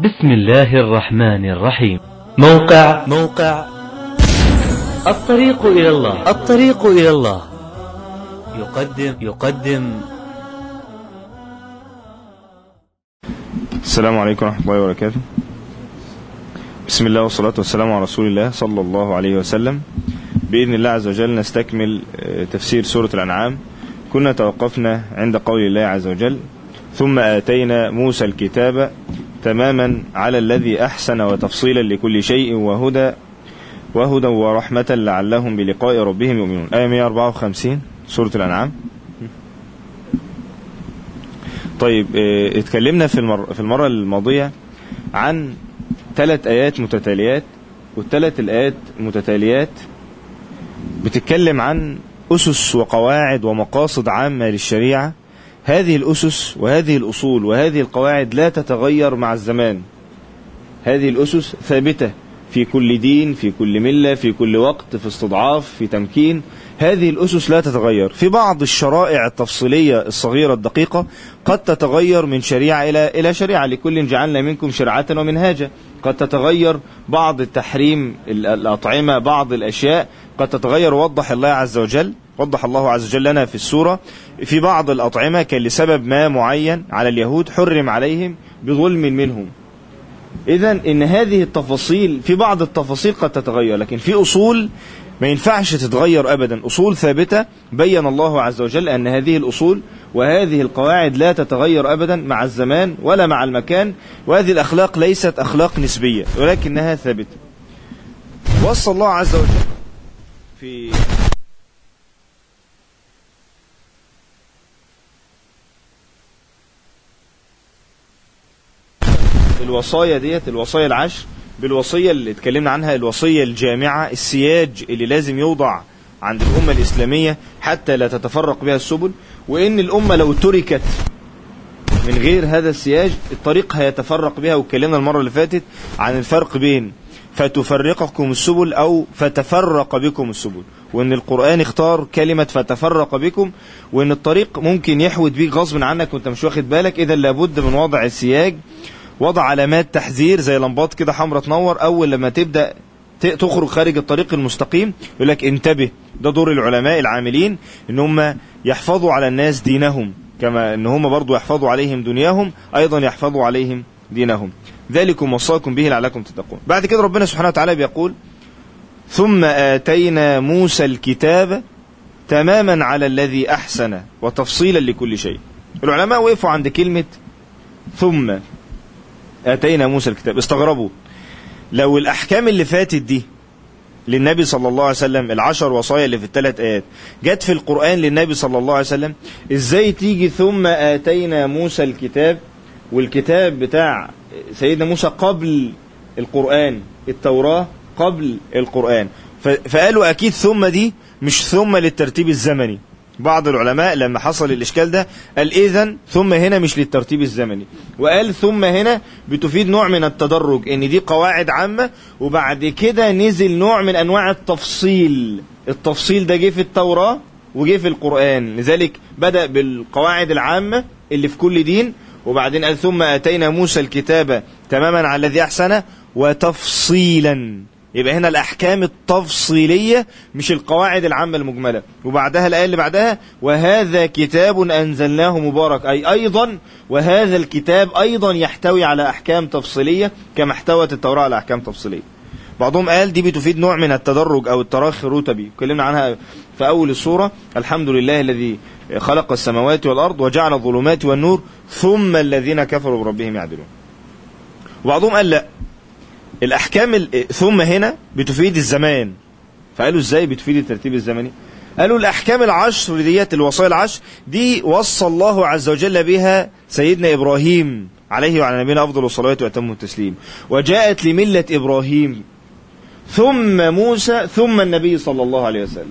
بسم الله الرحمن الرحيم. موقع الطريق إلى الله يقدم السلام عليكم ورحمة الله وبركاته. بسم الله والصلاة والسلام على رسول الله صلى الله عليه وسلم. بإذن الله عز وجل نستكمل تفسير سورة الأنعام. كنا توقفنا عند قول الله عز وجل: ثم آتينا موسى الكتاب تماما على الذي أحسن وتفصيلا لكل شيء وهدى ورحمة لعلهم بلقاء ربهم يؤمنون. آية 154 سورة الأنعام. طيب، اتكلمنا في المرة الماضية عن 3 آيات متتاليات، والثلاث الآيات متتاليات بتتكلم عن أسس وقواعد ومقاصد عامة للشريعة. هذه الأسس وهذه الأصول وهذه القواعد لا تتغير مع الزمان. هذه الأسس ثابتة في كل دين، في كل ملة، في كل وقت، في استضعاف، في تمكين. هذه الأسس لا تتغير. في بعض الشرائع التفصيلية الصغيرة الدقيقة قد تتغير من شريعة إلى شريعة، لكل جعلنا منكم شرعة ومنهاجا. قد تتغير بعض التحريم الأطعمة، بعض الأشياء قد تتغير. وضح الله عز وجل لنا في السورة في بعض الأطعمة كان لسبب ما معين على اليهود حرم عليهم بظلم منهم. إذن إن هذه التفاصيل، في بعض التفاصيل قد تتغير، لكن في أصول ما ينفعش تتغير أبدا، أصول ثابتة. بين الله عز وجل أن هذه الأصول وهذه القواعد لا تتغير أبدا مع الزمان ولا مع المكان. وهذه الأخلاق ليست أخلاق نسبية ولكنها ثابتة. وصى الله عز وجل في الوصايا ديت، الوصايا العشر، بالوصية اللي اتكلمنا عنها، الوصية الجامعة، السياج اللي لازم يوضع عند الأمة الإسلامية حتى لا تتفرق بها السبل. وإن الأمة لو تركت من غير هذا السياج الطريق هيتفرق بها. واتكلمنا المرة اللي فاتت عن الفرق بين فتفرقكم السبل أو فتفرق بكم السبل، وإن القرآن اختار كلمة فتفرق بكم، وإن الطريق ممكن يحود بيك غصب عنك وانت مش واخد بالك. إذا لابد من وضع السياج، وضع علامات تحذير زي لمبات كده حمرة تنور أول لما تبدأ تخرج خارج الطريق المستقيم، يقول لك انتبه. ده دور العلماء العاملين، ان هم يحفظوا على الناس دينهم، كما ان هم برضو يحفظوا عليهم دنياهم، ايضا يحفظوا عليهم دينهم. ذلكم وصاكم به لعلكم تتقون. بعد كده ربنا سبحانه وتعالى بيقول: ثم آتينا موسى الكتاب تماما على الذي أحسن وتفصيلا لكل شيء. العلماء وقفوا عند كلمة ثم آتينا موسى الكتاب، استغربوا. لو الأحكام اللي فاتت دي للنبي صلى الله عليه وسلم، ال10 وصايا اللي في ال3 آيات جت في القرآن للنبي صلى الله عليه وسلم، ازاي تيجي ثم آتينا موسى الكتاب والكتاب بتاع سيدنا موسى قبل القرآن، التوراة قبل القرآن؟ فقالوا أكيد ثم دي مش ثم للترتيب الزمني. بعض العلماء لما حصل الإشكال ده قال إذن ثم هنا مش للترتيب الزمني، وقال ثم هنا بتفيد نوع من التدرج، إن دي قواعد عامة وبعد كده نزل نوع من أنواع التفصيل. التفصيل ده جه في التوراة وجه في القرآن، لذلك بدأ بالقواعد العامة اللي في كل دين، وبعدين قال ثم آتينا موسى الكتاب تماما على الذي أحسن وتفصيلا. يبقى هنا الأحكام التفصيلية مش القواعد العامة المجملة. وبعدها الآية اللي بعدها: وهذا كتاب أنزلناه مبارك، أي أيضا وهذا الكتاب أيضا يحتوي على أحكام تفصيلية كما احتوت التوراة على أحكام تفصيلية. بعضهم قال دي بتفيد نوع من التدرج أو التراخي الرتبي، اتكلمنا عنها في أول السورة: الحمد لله الذي خلق السماوات والأرض وجعل الظلمات والنور ثم الذين كفروا بربهم يعدلون. وبعضهم قال لا، الأحكام ثم هنا بتفيد الزمان. فقالوا ازاي بتفيد الترتيب الزمني؟ قالوا الأحكام العشر ديت، الوصايا العشر دي وصى الله عز وجل بها سيدنا إبراهيم عليه وعلى نبينا أفضل الصلاة وأتم التسليم، وجاءت لملة إبراهيم ثم موسى ثم النبي صلى الله عليه وسلم.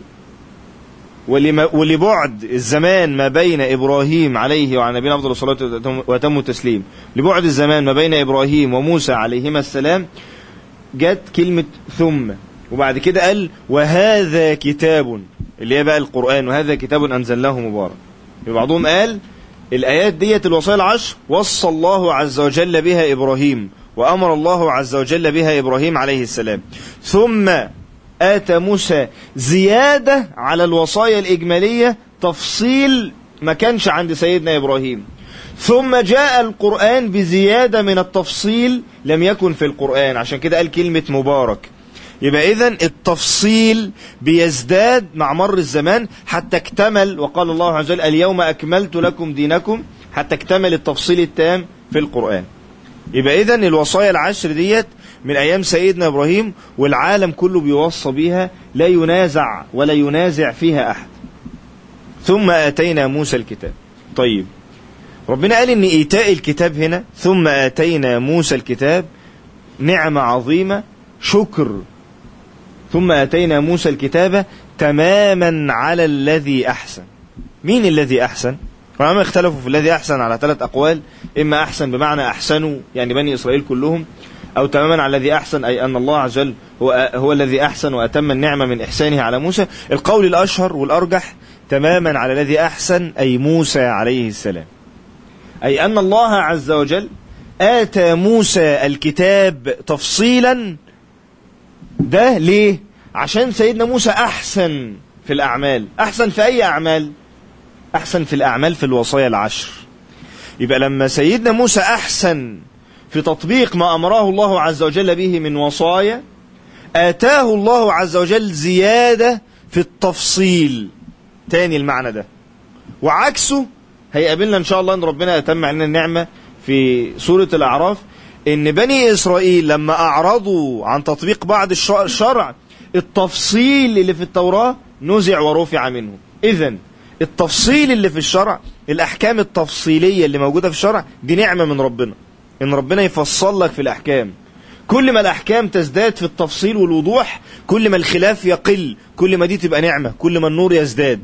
ولبعد الزمان ما بين إبراهيم عليه وعلى نبينا أفضل الصلاة وأتم التسليم، لبعد الزمان ما بين إبراهيم وموسى عليهما السلام جت كلمة ثم. وبعد كده قال وهذا كتاب، اللي هي بقى القرآن، وهذا كتاب أنزلناه مبارك. بعضهم قال الآيات ديت الوصايا العشر وصى الله عز وجل بها إبراهيم، وأمر الله عز وجل بها إبراهيم عليه السلام. ثم آتى موسى زيادة على الوصايا الإجمالية، تفصيل ما كانش عند سيدنا إبراهيم. ثم جاء القرآن بزيادة من التفصيل لم يكن في القرآن، عشان كده قال كلمة مبارك. يبقى إذن التفصيل بيزداد مع مر الزمان حتى اكتمل، وقال الله عز وجل اليوم أكملت لكم دينكم، حتى اكتمل التفصيل التام في القرآن. يبقى إذن الوصايا العشر ديت من أيام سيدنا إبراهيم، والعالم كله بيوصى بيها، لا ينازع ولا ينازع فيها أحد. ثم آتينا موسى الكتاب. طيب ربنا قال إن إيتاء الكتاب هنا ثم آتينا موسى الكتاب نعمة عظيمة، شكر. ثم آتينا موسى الكتاب تماما على الذي أحسن. مين الذي أحسن؟ فهم اختلفوا في الذي أحسن على 3 أقوال، إما أحسن بمعنى أحسنوا يعني بني إسرائيل كلهم، أو تماما على الذي أحسن أي أن الله عز وجل هو الذي أحسن وأتم النعمة من إحسانه على موسى. القول الأشهر والأرجح تماما على الذي أحسن أي موسى عليه السلام، أي أن الله عز وجل آتى موسى الكتاب تفصيلا. ده ليه؟ عشان سيدنا موسى أحسن في الأعمال. أحسن في أي أعمال؟ أحسن في الأعمال في الوصايا العشر. يبقى لما سيدنا موسى أحسن في تطبيق ما أمره الله عز وجل به من وصايا، آتاه الله عز وجل زيادة في التفصيل. تاني المعنى ده، وعكسه هيقابلنا إن شاء الله أن ربنا أتم علينا النعمة في سورة الأعراف، إن بني إسرائيل لما أعرضوا عن تطبيق بعض الشرع، التفصيل اللي في التوراة نزع ورفع منه. إذن التفصيل اللي في الشرع، الأحكام التفصيلية اللي موجودة في الشرع، دي نعمة من ربنا، إن ربنا يفصل لك في الأحكام. كل ما الأحكام تزداد في التفصيل والوضوح، كل ما الخلاف يقل، كل ما دي تبقى نعمة، كل ما النور يزداد.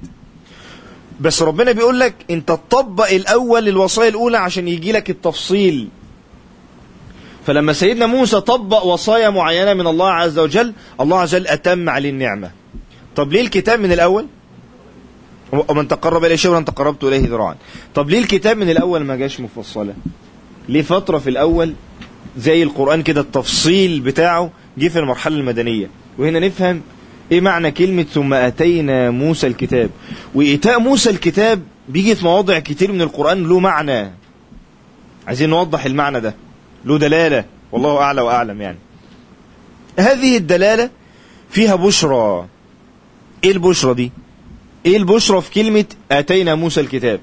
بس ربنا بيقول لك انت تطبق الأول الوصايا الأولى عشان يجي لك التفصيل. فلما سيدنا موسى طبق وصايا معينة من الله عز وجل، الله عز وجل أتم عليه النعمة. طب ليه الكتاب من الأول؟ ومن تقرب إليه شبرا تقربت إليه ذراعا. طب ليه الكتاب من الأول ما جاش مفصلة؟ ليه فترة في الأول زي القرآن كده التفصيل بتاعه جه في المرحلة المدنية؟ وهنا نفهم ايه معنى كلمة ثم آتينا موسى الكتاب. وإيتاء موسى الكتاب بيجي في مواضع كتير من القرآن له معنى، عايزين نوضح المعنى ده، له دلالة، والله أعلى وأعلم. يعني هذه الدلالة فيها بشرى. ايه البشرى دي؟ ايه البشرى في كلمة آتينا موسى الكتاب؟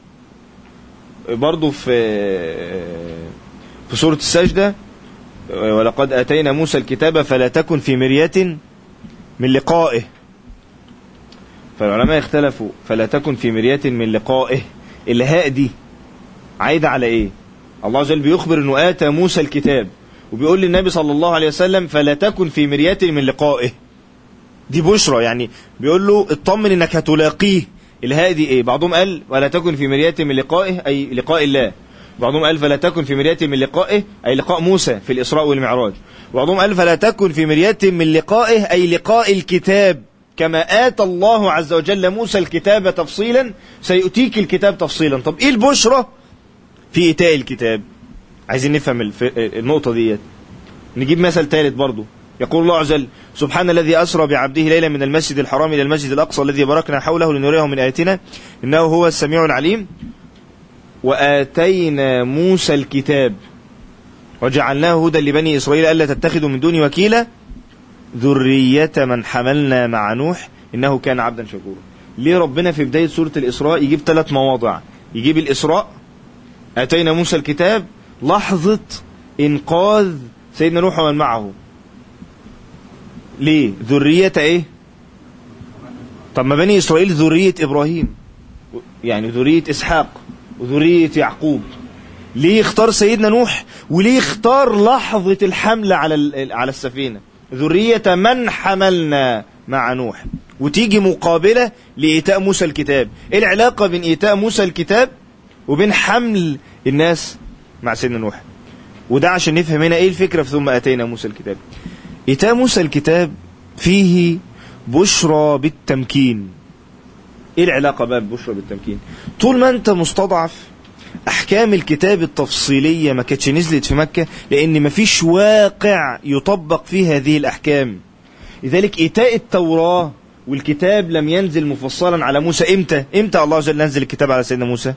برضو في سورة السجدة، ولقد آتينا موسى الكتاب فلا تكن في مرية من لقائه. فالعلماء اختلفوا، فلا تكن في مرية من لقائه، الهاء دي عايدة على ايه؟ الله عز وجل بيخبر انه آتى موسى الكتاب، وبيقول للنبي صلى الله عليه وسلم فلا تكن في مرية من لقائه. دي بشرى، يعني بيقول له اطمن انك هتلاقيه. الهاء دي ايه؟ بعضهم قال ولا تكن في مرية من لقائه اي لقاء الله، بعضهم قال فلا تكن في مرية من لقائه أي لقاء موسى في الإسراء والمعراج، بعضهم قال فلا تكن في مرية من لقائه أي لقاء الكتاب، كما آتى الله عز وجل موسى الكتاب تفصيلا سيؤتيك الكتاب تفصيلا. طب إيه البشرى في إيتاء الكتاب؟ عايزين نفهم النقطة دي. نجيب مثل ثالث برضو. يقول الله عز وجل سبحان الذي أسرى بعبده ليلا من المسجد الحرام إلى المسجد الأقصى الذي باركنا حوله لنريه من آياتنا إنه هو السميع العليم. وآتينا موسى الكتاب وجعلناه هدى لبني إسرائيل ألا تتخذوا من دوني وكيلا ذرية من حملنا مع نوح إنه كان عبدا شكورا. ليه ربنا في بداية سورة الإسراء يجيب 3 مواضع؟ يجيب الإسراء، آتينا موسى الكتاب، لحظة إنقاذ سيدنا نوح ومن معه. ليه ذرية ايه؟ طب ما بني إسرائيل ذرية إبراهيم، يعني ذرية إسحاق وذرية يعقوب. ليه اختار سيدنا نوح؟ وليه اختار لحظة الحمل على السفينة؟ ذرية من حملنا مع نوح. وتيجي مقابلة لإيتاء موسى الكتاب. ايه العلاقة بين إيتاء موسى الكتاب وبين حمل الناس مع سيدنا نوح؟ وده عشان نفهم هنا ايه الفكرة في ثم آتينا موسى الكتاب. إيتاء موسى الكتاب فيه بشرى بالتمكين. ايه العلاقة بقى ببشرى بالتمكين؟ طول ما انت مستضعف أحكام الكتاب التفصيلية ما كانتش نزلت في مكة، لأن ما فيش واقع يطبق فيه هذه الأحكام. لذلك إيتاء التوراة والكتاب لم ينزل مفصلا على موسى. إمتى الله جل نزل الكتاب على سيدنا موسى؟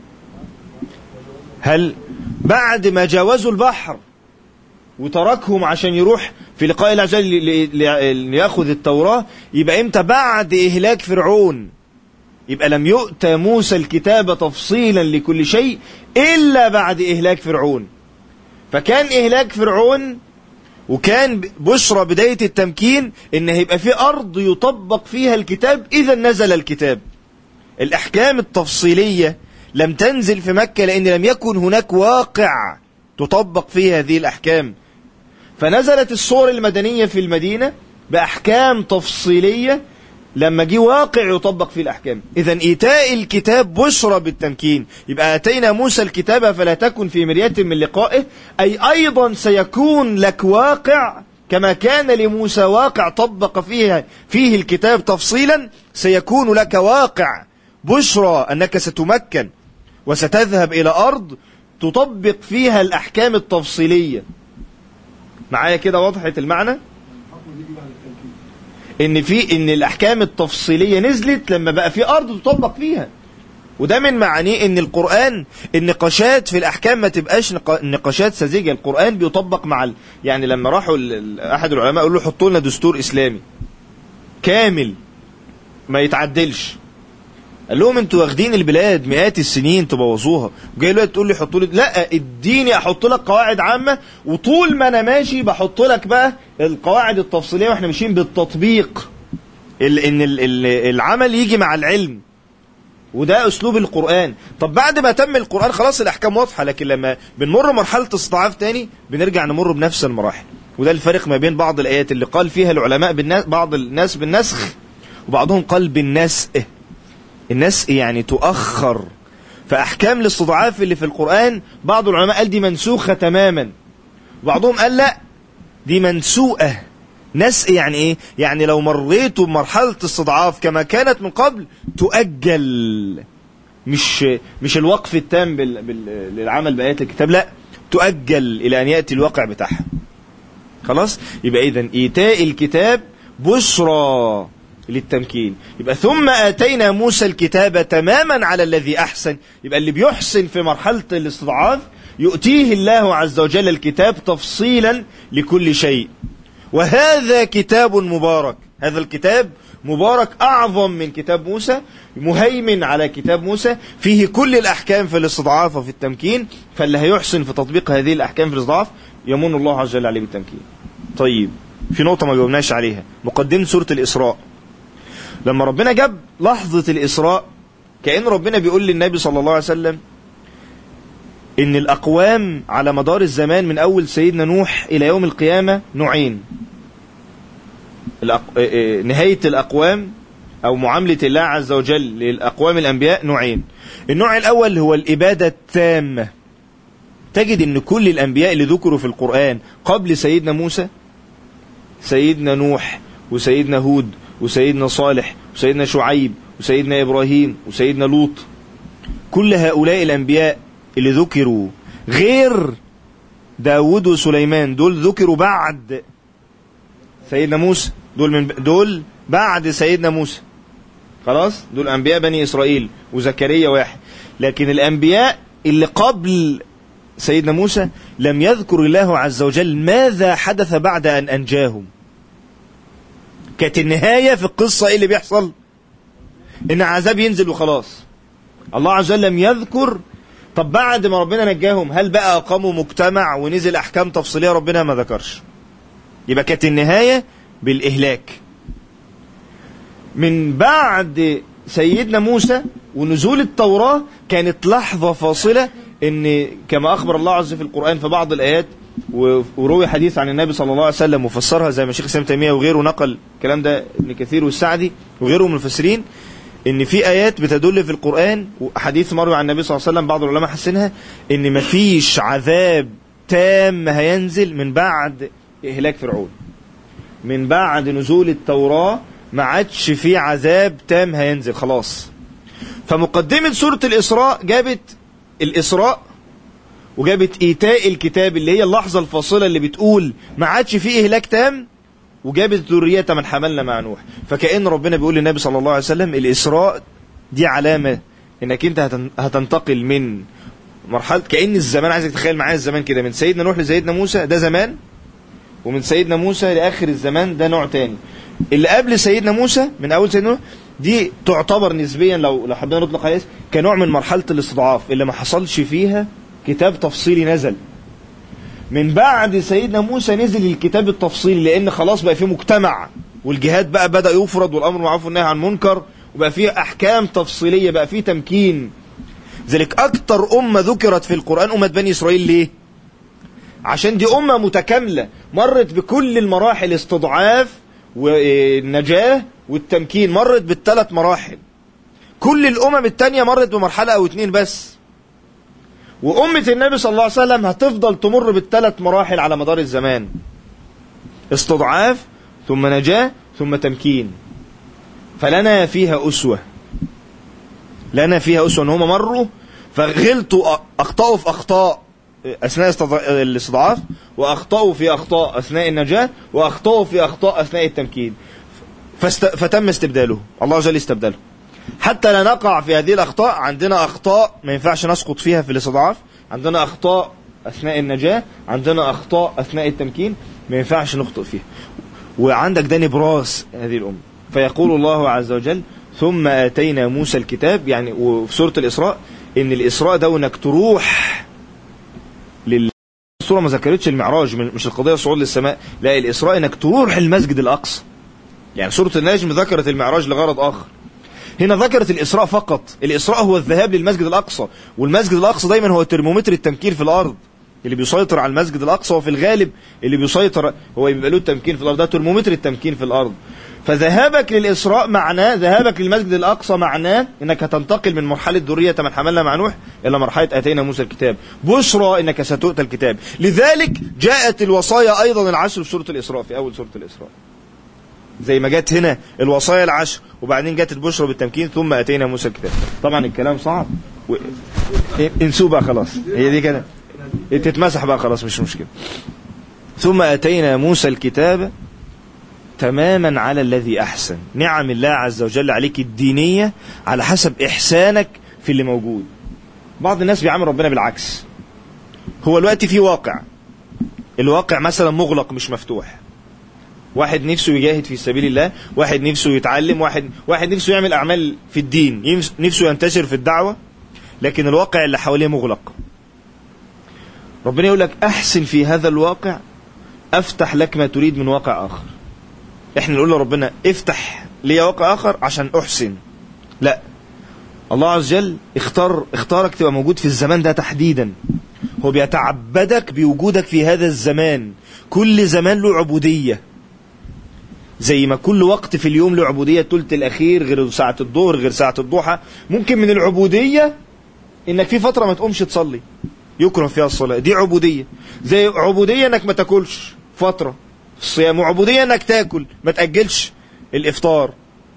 هل بعد ما جاوزوا البحر وتركهم عشان يروح في لقاء الله جل ليأخذ التوراة؟ يبقى إمتى؟ بعد إهلاك فرعون. يبقى لم يؤتى موسى الكتاب تفصيلا لكل شيء إلا بعد إهلاك فرعون. فكان إهلاك فرعون وكان بشرى بداية التمكين إن هيبقى في أرض يطبق فيها الكتاب إذا نزل الكتاب. الأحكام التفصيلية لم تنزل في مكة لأن لم يكن هناك واقع تطبق فيه هذه الأحكام، فنزلت الصور المدنية في المدينة بأحكام تفصيلية لما جه واقع يطبق فيه الأحكام. إذن إيتاء الكتاب بشرى بالتمكين. يبقى أتينا موسى الكتاب فلا تكن في مرية من لقائه، أي أيضا سيكون لك واقع كما كان لموسى واقع طبق فيه الكتاب تفصيلا، سيكون لك واقع بشرى أنك ستمكن وستذهب إلى أرض تطبق فيها الأحكام التفصيلية. معايا كده وضحت المعنى؟ إن الأحكام التفصيلية نزلت لما بقى في أرض تطبق فيها. وده من معانيه إن القرآن النقاشات في الأحكام ما تبقاش نقاشات ساذجة. القرآن بيطبق مع يعني لما راحوا أحد العلماء قالوا له حطوا لنا دستور إسلامي كامل ما يتعدلش، قال لهم انتوا واخدين البلاد مئات السنين تبوظوها، وجاي دلوقتي تقول لي حطوا لي؟ لا، اديني احط لك قواعد عامه، وطول ما انا ماشي بحط لك بقى القواعد التفصيليه، واحنا ماشيين بالتطبيق ان العمل يجي مع العلم. وده اسلوب القرآن. طب بعد ما تم القرآن خلاص الاحكام واضحه، لكن لما بنمر مرحله استضعاف تاني بنرجع نمر بنفس المراحل. وده الفرق ما بين بعض الايات اللي قال فيها العلماء بعض الناس بالنسخ، وبعضهم قال بالنسء. الناس يعني تؤخر. فأحكام الاستضعاف اللي في القرآن بعض العلماء قال دي منسوخة تماما، بعضهم قال لا دي منسوءة. نسء يعني ايه؟ يعني لو مريتوا بمرحلة استضعاف كما كانت من قبل تؤجل، مش الوقف التام للعمل بآيات الكتاب، لا تؤجل إلى أن يأتي الواقع بتاعها. خلاص؟ يبقى إذن إيتاء الكتاب بشرى للتمكين. يبقى ثم آتينا موسى الكتاب تماما على الذي أحسن. يبقى اللي بيحسن في مرحلة الاستضعاف يؤتيه الله عز وجل الكتاب تفصيلا لكل شيء. وهذا كتاب مبارك. هذا الكتاب مبارك أعظم من كتاب موسى، مهيمن على كتاب موسى، فيه كل الأحكام في الاستضعاف وفي التمكين. فاللي هيحسن في تطبيق هذه الأحكام في الاستضعاف يمن الله عز وجل عليه بالتمكين. طيب، في نقطة ما جاوبناش عليها، مقدمة سورة الإسراء. لما ربنا جاب لحظة الإسراء كأن ربنا بيقول للنبي صلى الله عليه وسلم إن الأقوام على مدار الزمان من أول سيدنا نوح إلى يوم القيامة نوعين. نهاية الأقوام أو معاملة الله عز وجل للأقوام الأنبياء نوعين. النوع الأول هو الإبادة التامة. تجد أن كل الأنبياء اللي ذكروا في القرآن قبل سيدنا موسى، سيدنا نوح وسيدنا هود وسيدنا صالح وسيدنا شعيب وسيدنا إبراهيم وسيدنا لوط، كل هؤلاء الأنبياء اللي ذكروا غير داود وسليمان دول ذكروا بعد سيدنا موسى، دول بعد سيدنا موسى. خلاص، دول أنبياء بني إسرائيل وزكريا واحد. لكن الأنبياء اللي قبل سيدنا موسى لم يذكر الله عز وجل ماذا حدث بعد أن أنجاهم. كانت النهاية في القصة ايه اللي بيحصل؟ ان عذاب ينزل وخلاص. الله عز وجل لم يذكر طب بعد ما ربنا نجاهم هل بقى اقاموا مجتمع ونزل احكام تفصيلية؟ ربنا ما ذكرش. يبقى كانت النهاية بالاهلاك. من بعد سيدنا موسى ونزول التوراة كانت لحظة فاصلة، ان كما اخبر الله عز وجل في القرآن في بعض الايات، وروي حديث عن النبي صلى الله عليه وسلم وفسرها زي ما الشيخ سامي تيمية وغيره نقل الكلام ده ابن كثير والسعدي وغيره من المفسرين، ان في ايات بتدل في القرآن وحديث مروي عن النبي صلى الله عليه وسلم بعض العلماء حسنها ان مفيش عذاب تام هينزل من بعد اهلاك فرعون. من بعد نزول التوراة ما عادش في عذاب تام هينزل خلاص. فمقدمة سورة الإسراء جابت الإسراء وجابت إيتاء الكتاب اللي هي اللحظة الفاصلة اللي بتقول ما عادش فيه إهلاك تام، وجابت ذرية من حملنا مع نوح. فكأن ربنا بيقول للنبي صلى الله عليه وسلم الإسراء دي علامة انك انت هتنتقل من مرحلة، كأن الزمان، عايزك تتخيل معايا الزمان كده، من سيدنا نوح لسيدنا موسى ده زمان، ومن سيدنا موسى لآخر الزمان ده نوع تاني. اللي قبل سيدنا موسى من أول سيدنا نوح دي تعتبر نسبيا لو حبينا نطلق عليها كنوع من مرحلة الاستضعاف اللي ما حصلش فيها كتاب تفصيلي نزل. من بعد سيدنا موسى نزل الكتاب التفصيلي، لأن خلاص بقى فيه مجتمع، والجهاد بقى بدأ يفرض، والأمر معروف والنهي عن المنكر، وبقى فيه أحكام تفصيلية، بقى فيه تمكين. ذلك أكتر أمة ذكرت في القرآن أمة بني إسرائيل. ليه؟ عشان دي أمة متكاملة مرت بكل المراحل، استضعاف والنجاة والتمكين، مرت بالثلاث مراحل. كل الأمم التانية مرت بمرحلة أو اتنين بس، وأمة النبي صلى الله عليه وسلم هتفضل تمر بالثلاث مراحل على مدار الزمان: استضعاف ثم نجاة ثم تمكين. فلنا فيها أسوة، لنا فيها أسوة ان هم مروا فغلطوا، أخطأوا في أخطاء أثناء الاستضعاف، وأخطأوا في أخطاء أثناء النجاة، وأخطأوا في أخطاء أثناء التمكين، فتم استبداله، الله جل استبداله. حتى لا نقع في هذه الأخطاء، عندنا أخطاء ما ينفعش نسقط فيها في الاستضعاف، عندنا أخطاء أثناء النجاة، عندنا أخطاء أثناء التمكين ما ينفعش نخطئ فيها. وعندك ده نبراس هذه الأمة. فيقول الله عز وجل: ثم آتينا موسى الكتاب. يعني وفي سورة الإسراء إن الإسراء ده إنك تروح السورة ما ذكرتش المعراج، مش القضية صعود للسماء، لا، الإسراء إنك تروح المسجد الأقصى. يعني سورة النجم ذكرت المعراج لغرض آخر، هنا ذكرت الإسراء فقط. الإسراء هو الذهاب للمسجد الأقصى، والمسجد الأقصى دايما هو ترمومتر التمكين في الأرض. اللي بيسيطر على المسجد الأقصى وفي الغالب اللي بيسيطر هو يبقى له التمكين في الأرض، ده ترمومتر التمكين في الأرض. فذهابك للإسراء معناه، ذهابك للمسجد الأقصى معناه انك هتنتقل من مرحلة ذرية من حملنا مع نوح الى مرحلة آتينا موسى الكتاب، بشرى انك ستؤتى الكتاب. لذلك جاءت الوصايا ايضا العشر في سورة الإسراء، في اول سورة الإسراء، زي ما جت هنا الوصايا العشر وبعدين جت البشرى بالتمكين ثم آتينا موسى الكتاب. طبعا الكلام صعب انسوه بقى خلاص، هي دي كده تتمسح بقى خلاص، مش مشكلة. ثم آتينا موسى الكتاب تماما على الذي أحسن. نعم الله عز وجل عليك الدينية على حسب إحسانك في اللي موجود. بعض الناس بيعامل ربنا بالعكس. هو الوقت في واقع، الواقع مثلا مغلق مش مفتوح، واحد نفسه يجاهد في سبيل الله، واحد نفسه يتعلم، واحد نفسه يعمل أعمال في الدين، نفسه ينتشر في الدعوة، لكن الواقع اللي حواليه مغلق. ربنا يقول لك أحسن في هذا الواقع أفتح لك ما تريد من واقع آخر. احنا نقول لربنا افتح لي واقع آخر عشان أحسن، لا، الله عز وجل اختارك تبقى موجود في الزمان ده تحديدا. هو بيتعبدك بوجودك في هذا الزمان. كل زمان له عبودية، زي ما كل وقت في اليوم له عبودية. الثلث الأخير غير ساعة الظهر غير ساعة الضحى. ممكن من العبودية انك في فترة ما تقومش تصلي، يكره فيها الصلاة، دي عبودية. زي عبودية انك ما تاكلش فترة في الصيام، وعبودية انك تاكل ما تأجلش الإفطار،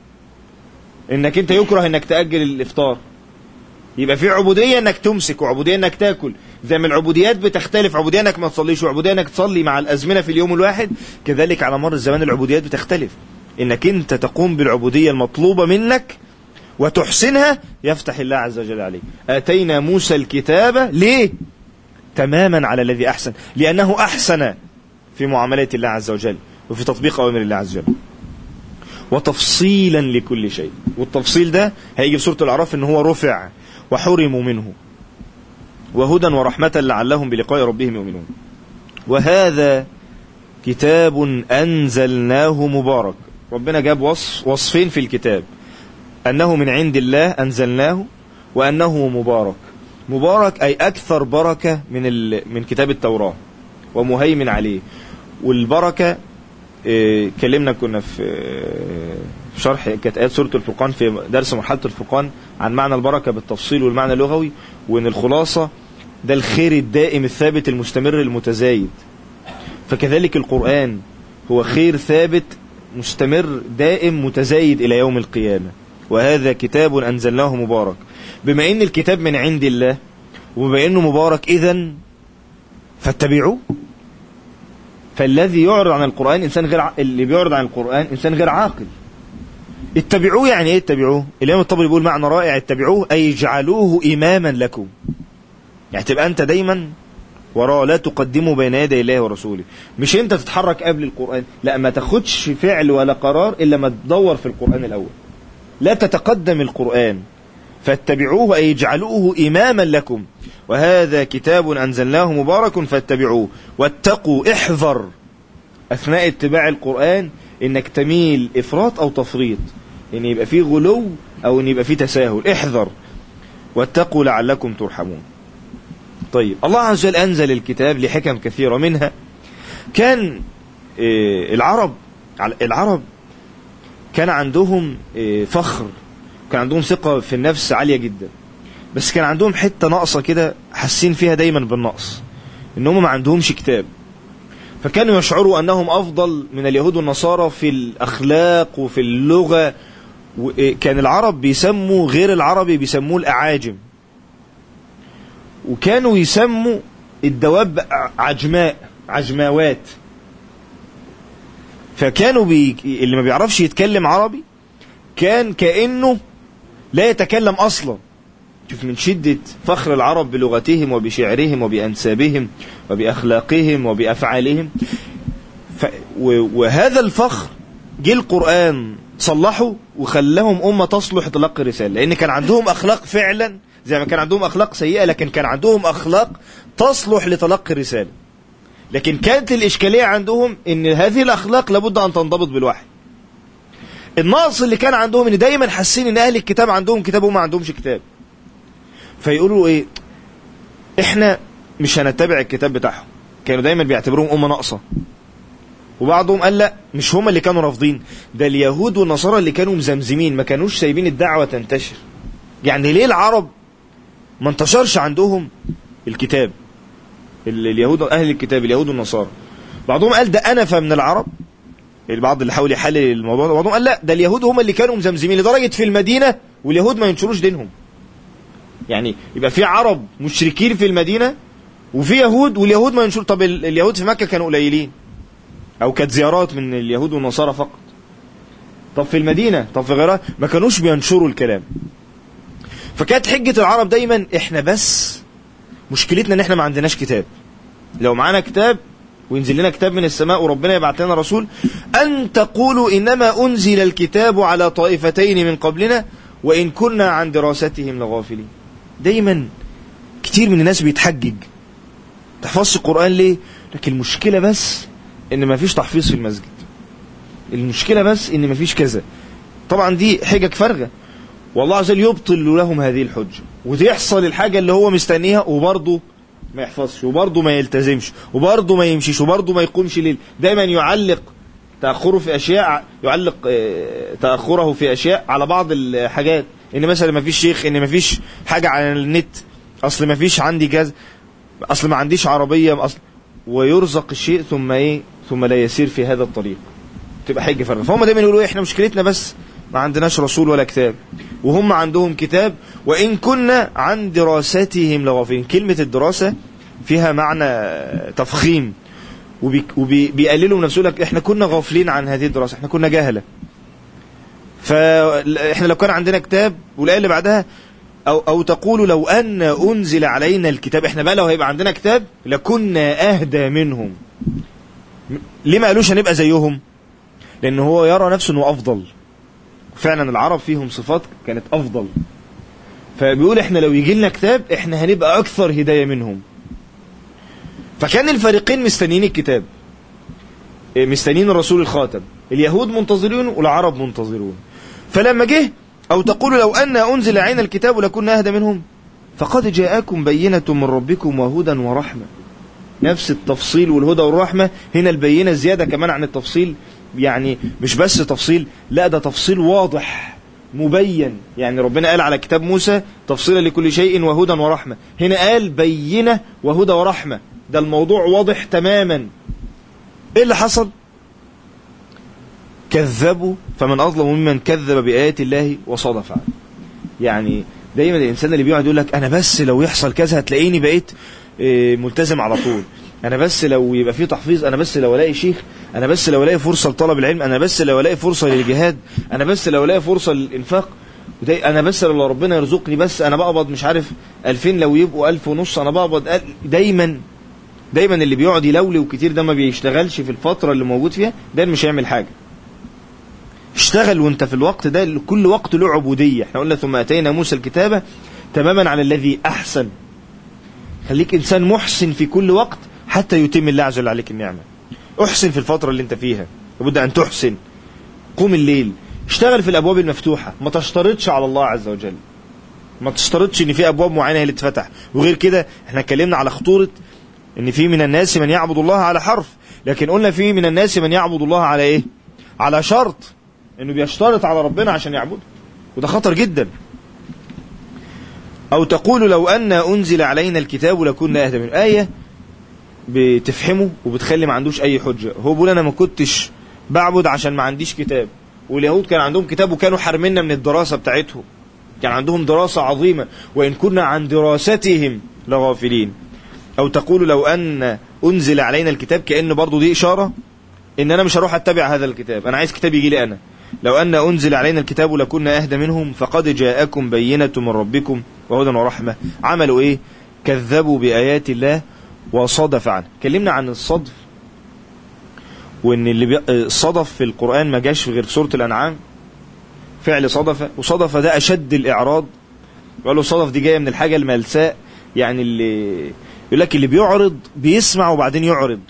انك انت يكره انك تأجل الإفطار. يبقى في عبودية انك تمسك، وعبودية انك تاكل. زي ما العبوديات بتختلف، عبودية انك ما تصليش، وعبودية انك تصلي مع الأزمنة في اليوم الواحد، كذلك على مر الزمان العبوديات بتختلف. انك انت تقوم بالعبودية المطلوبة منك وتحسنها يفتح الله عز وجل عليك. آتينا موسى الكتاب ليه؟ تماما على الذي أحسن، لأنه أحسن في معاملات الله عز وجل وفي تطبيق أوامر الله عز وجل، وتفصيلا لكل شيء. والتفصيل ده هيجي في سورة الأعراف إن هو رفع وحرموا منه، وهدى ورحمة لعلهم بلقاء ربهم يؤمنون. وهذا كتاب أنزلناه مبارك. ربنا جاب وصفين في الكتاب: أنه من عند الله أنزلناه، وأنه مبارك. مبارك أي أكثر بركة من كتاب التوراة ومهيمن عليه. والبركة كلمنا كنا في شرح كانت آيات سورة الفرقان في درس مرحلة الفرقان عن معنى البركة بالتفصيل والمعنى اللغوي، وإن الخلاصة ده الخير الدائم الثابت المستمر المتزايد. فكذلك القرآن هو خير ثابت مستمر دائم متزايد إلى يوم القيامة. وهذا كتاب أنزلناه مبارك. بما إن الكتاب من عند الله وبما انه مبارك اذن فاتبعوه. فالذي يعرض عن القرآن إنسان غير اللي بيعرض عن القرآن إنسان غير عاقل. اتبعوه يعني ايه اتبعوه؟ الإمام الطبري بيقول معنى رائع: اتبعوه أي اجعلوه إماما لكم. يعني تبقى أنت دايما وراه، لا تقدموا بين يدي الله ورسوله. مش أنت تتحرك قبل القرآن، لا، ما تاخدش فعل ولا قرار إلا ما تدور في القرآن الأول. لا تتقدم القرآن. فاتبعوه أي اجعلوه إماما لكم، وهذا كتاب أنزلناه مبارك فاتبعوه واتقوا. احذر أثناء اتباع القرآن إنك تميل إفراط أو تفريط، إن يبقى فيه غلو أو إن يبقى فيه تساهل. احذر واتقوا لعلكم ترحمون. طيب، الله عز وجل أنزل الكتاب لحكم كثيرة، منها كان العرب كان عندهم فخر، كان عندهم ثقة في النفس عالية جدا، بس كان عندهم حتة ناقصة كده، حاسين فيها دايما بالنقص، إنهم ما عندهمش كتاب. فكانوا يشعروا أنهم أفضل من اليهود والنصارى في الأخلاق وفي اللغة. كان العرب بيسموا غير العربي بيسموه الأعاجم، وكانوا يسموا الدواب عجماوات. فكانوا اللي ما بيعرفش يتكلم عربي كان كأنه لا يتكلم أصلا. شوف من شدة فخر العرب بلغتهم وبشعرهم وبأنسابهم وبأخلاقهم وبأفعالهم. وهذا الفخر جه القرآن صلحه وخلاهم أمة تصلح تلقي الرسالة، لأن كان عندهم أخلاق فعلا زي ما كان عندهم أخلاق سيئة، لكن كان عندهم أخلاق تصلح لتلقي الرسالة. لكن كانت الإشكالية عندهم إن هذه الأخلاق لابد أن تنضبط بالوحي. النقص اللي كان عندهم إن دايما حاسين إن أهل الكتاب عندهم كتاب وما عندهمش كتاب، فيقولوا إيه، إحنا مش هنتبع الكتاب بتاعهم. كانوا دايما بيعتبروهم أمة ناقصة. وبعضهم قال لا، مش هم اللي كانوا رافضين، ده اليهود والنصارى اللي كانوا مزمزمين، ما كانوش سايبين الدعوة تنتشر. يعني ليه العرب ما انتشرش عندهم الكتاب؟ اليهود أهل الكتاب اليهود والنصارى. بعضهم قال ده أنفة من العرب، البعض اللي حاول يحلل الموضوع ده. بعضهم قال لا، ده اليهود هم اللي كانوا مزمزمين لدرجة في المدينة واليهود ما ينشروش دينهم. يعني يبقى في عرب مشركين في المدينة وفي يهود، واليهود ما ينشروا. طب اليهود في مكة كانوا قليلين أو كانت زيارات من اليهود والنصارى فقط. طب في المدينة، طب في غيرها ما كانوش بينشروا الكلام. فكانت حجة العرب دايما احنا بس مشكلتنا ان احنا ما عندناش كتاب. لو معانا كتاب وينزل لنا كتاب من السماء وربنا يبعث لنا رسول، أن تقولوا إنما أنزل الكتاب على طائفتين من قبلنا وإن كنا عن دراستهم لغافلين. دايما كتير من الناس بيتحجج تحفظش القرآن ليه؟ لكن المشكلة بس إن ما فيش تحفيظ في المسجد، المشكلة بس إن ما فيش كذا. طبعا دي حجج فارغة، والله عز وجل يبطل لهم هذه الحجة، وتحصل الحاجة اللي هو مستنيها وبرضه ما يحفظش، وبرضه ما يلتزمش، وبرضه ما يمشيش، وبرضه ما يقومش ليل. دايما يعلق تأخره في أشياء، يعلق تأخره في أشياء على بعض الحاجات، إن مثلا ما فيش شيخ، إن ما فيش حاجة على النت، أصل ما فيش عندي جاز، أصل ما عنديش عربية، أصل، ويرزق الشيء ثم لا يسير في هذا الطريق، تبقى حجة فرق. فهم دايما يقولوا إحنا مشكلتنا بس ما عندناش رسول ولا كتاب، وهم عندهم كتاب وإن كنا عن دراستهم لغافلين. كلمة الدراسة فيها معنى تفخيم، وبيقللوا من نفسه، لك احنا كنا غافلين عن هذه الدراسة، احنا كنا جاهلة. فاحنا لو كان عندنا كتاب، والآية اللي بعدها أو تقولوا لو أن أنزل علينا الكتاب، احنا بقى لو هيبقى عندنا كتاب لكنا أهدى منهم. ليه ما قالوش هنبقى زيهم؟ لأنه هو يرى نفسه أنه أفضل. فعلا العرب فيهم صفات كانت أفضل، فبيقول احنا لو يجي لنا كتاب احنا هنبقى أكثر هداية منهم. فكان الفريقين مستنين الكتاب، مستنين الرسول الخاتم، اليهود منتظرون والعرب منتظرون. فلما جه أو تقولوا لو أن أنزل علينا الكتاب لكنا أهدى منهم فقد جاءكم بينة من ربكم وهدى ورحمة. نفس التفصيل والهدى والرحمة هنا، البينة زيادة كمان عن التفصيل، يعني مش بس تفصيل، لا ده تفصيل واضح مبين. يعني ربنا قال على كتاب موسى تفصيلا لكل شيء وهدى ورحمة، هنا قال بينة وهدى ورحمة، ده الموضوع واضح تماما. ايه اللي حصل؟ كذبوا فمن أظلم ممن كذب بآيات الله وصدف عنه. يعني دايما الانسان اللي بيقعد يقول لك انا بس لو يحصل كذا هتلاقيني بقيت ملتزم على طول، انا بس لو يبقى فيه تحفيظ، انا بس لو الاقي شيخ، انا بس لو الاقي فرصة لطلب العلم، انا بس لو الاقي فرصة للجهاد، انا بس لو الاقي فرصة للانفاق، انا بس لو ربنا يرزقني، بس انا بقبض مش عارف 2000 لو يبقوا 1500 انا بقبض دايما اللي بيقعد يلولي وكتير ده ما بيشتغلش في الفترة اللي موجود فيها، ده مش هيعمل حاجة. اشتغل وانت في الوقت ده، كل وقت له عبودية. احنا قلنا ثم اتينا موسى الكتابة تماما على الذي احسن. خليك انسان محسن في كل وقت حتى يتم الله عز وجل عليك النعمة. احسن في الفترة اللي انت فيها، لابد ان تحسن. قوم الليل، اشتغل في الابواب المفتوحة، ما تشترطش على الله عز وجل، ما تشترطش ان في ابواب معينة هي اللي تفتح. وغير كده احنا اتكلمنا على خطورة ان في من الناس من يعبد الله على حرف، لكن قلنا في من الناس من يعبد الله على ايه؟ على شرط، انه بيشترط على ربنا عشان يعبده، وده خطر جدا. او تقول لو ان انزل علينا الكتاب لكنا اهدى منه. آية بتفهمه وبتخلي ما عندوش اي حجة. هو بيقول انا ما كنتش بعبد عشان ما عنديش كتاب، واليهود كان عندهم كتاب وكانوا حرمنا من الدراسة بتاعتهم، كان عندهم دراسة عظيمة وإن كنا عن دراستهم لغافلين. أو تقول لو أن أنزل علينا الكتاب، كأن برضو دي إشارة إن أنا مش هروح أتبع هذا الكتاب، أنا عايز كتاب يجي لي أنا. لو أن أنزل علينا الكتاب لكنا أهدى منهم فقد جاءكم بينة من ربكم وهدى ورحمة. عملوا إيه؟ كذبوا بآيات الله وصدف عنه. كلمنا عن الصدف، وإن الصدف في القرآن ما جاش في غير سورة الأنعام، فعل صدف. وصدف ده أشد الإعراض، وقالوا صدف دي جاية من الحاجة الملساء، يعني اللي يقول لك اللي بيعرض بيسمع وبعدين يعرض.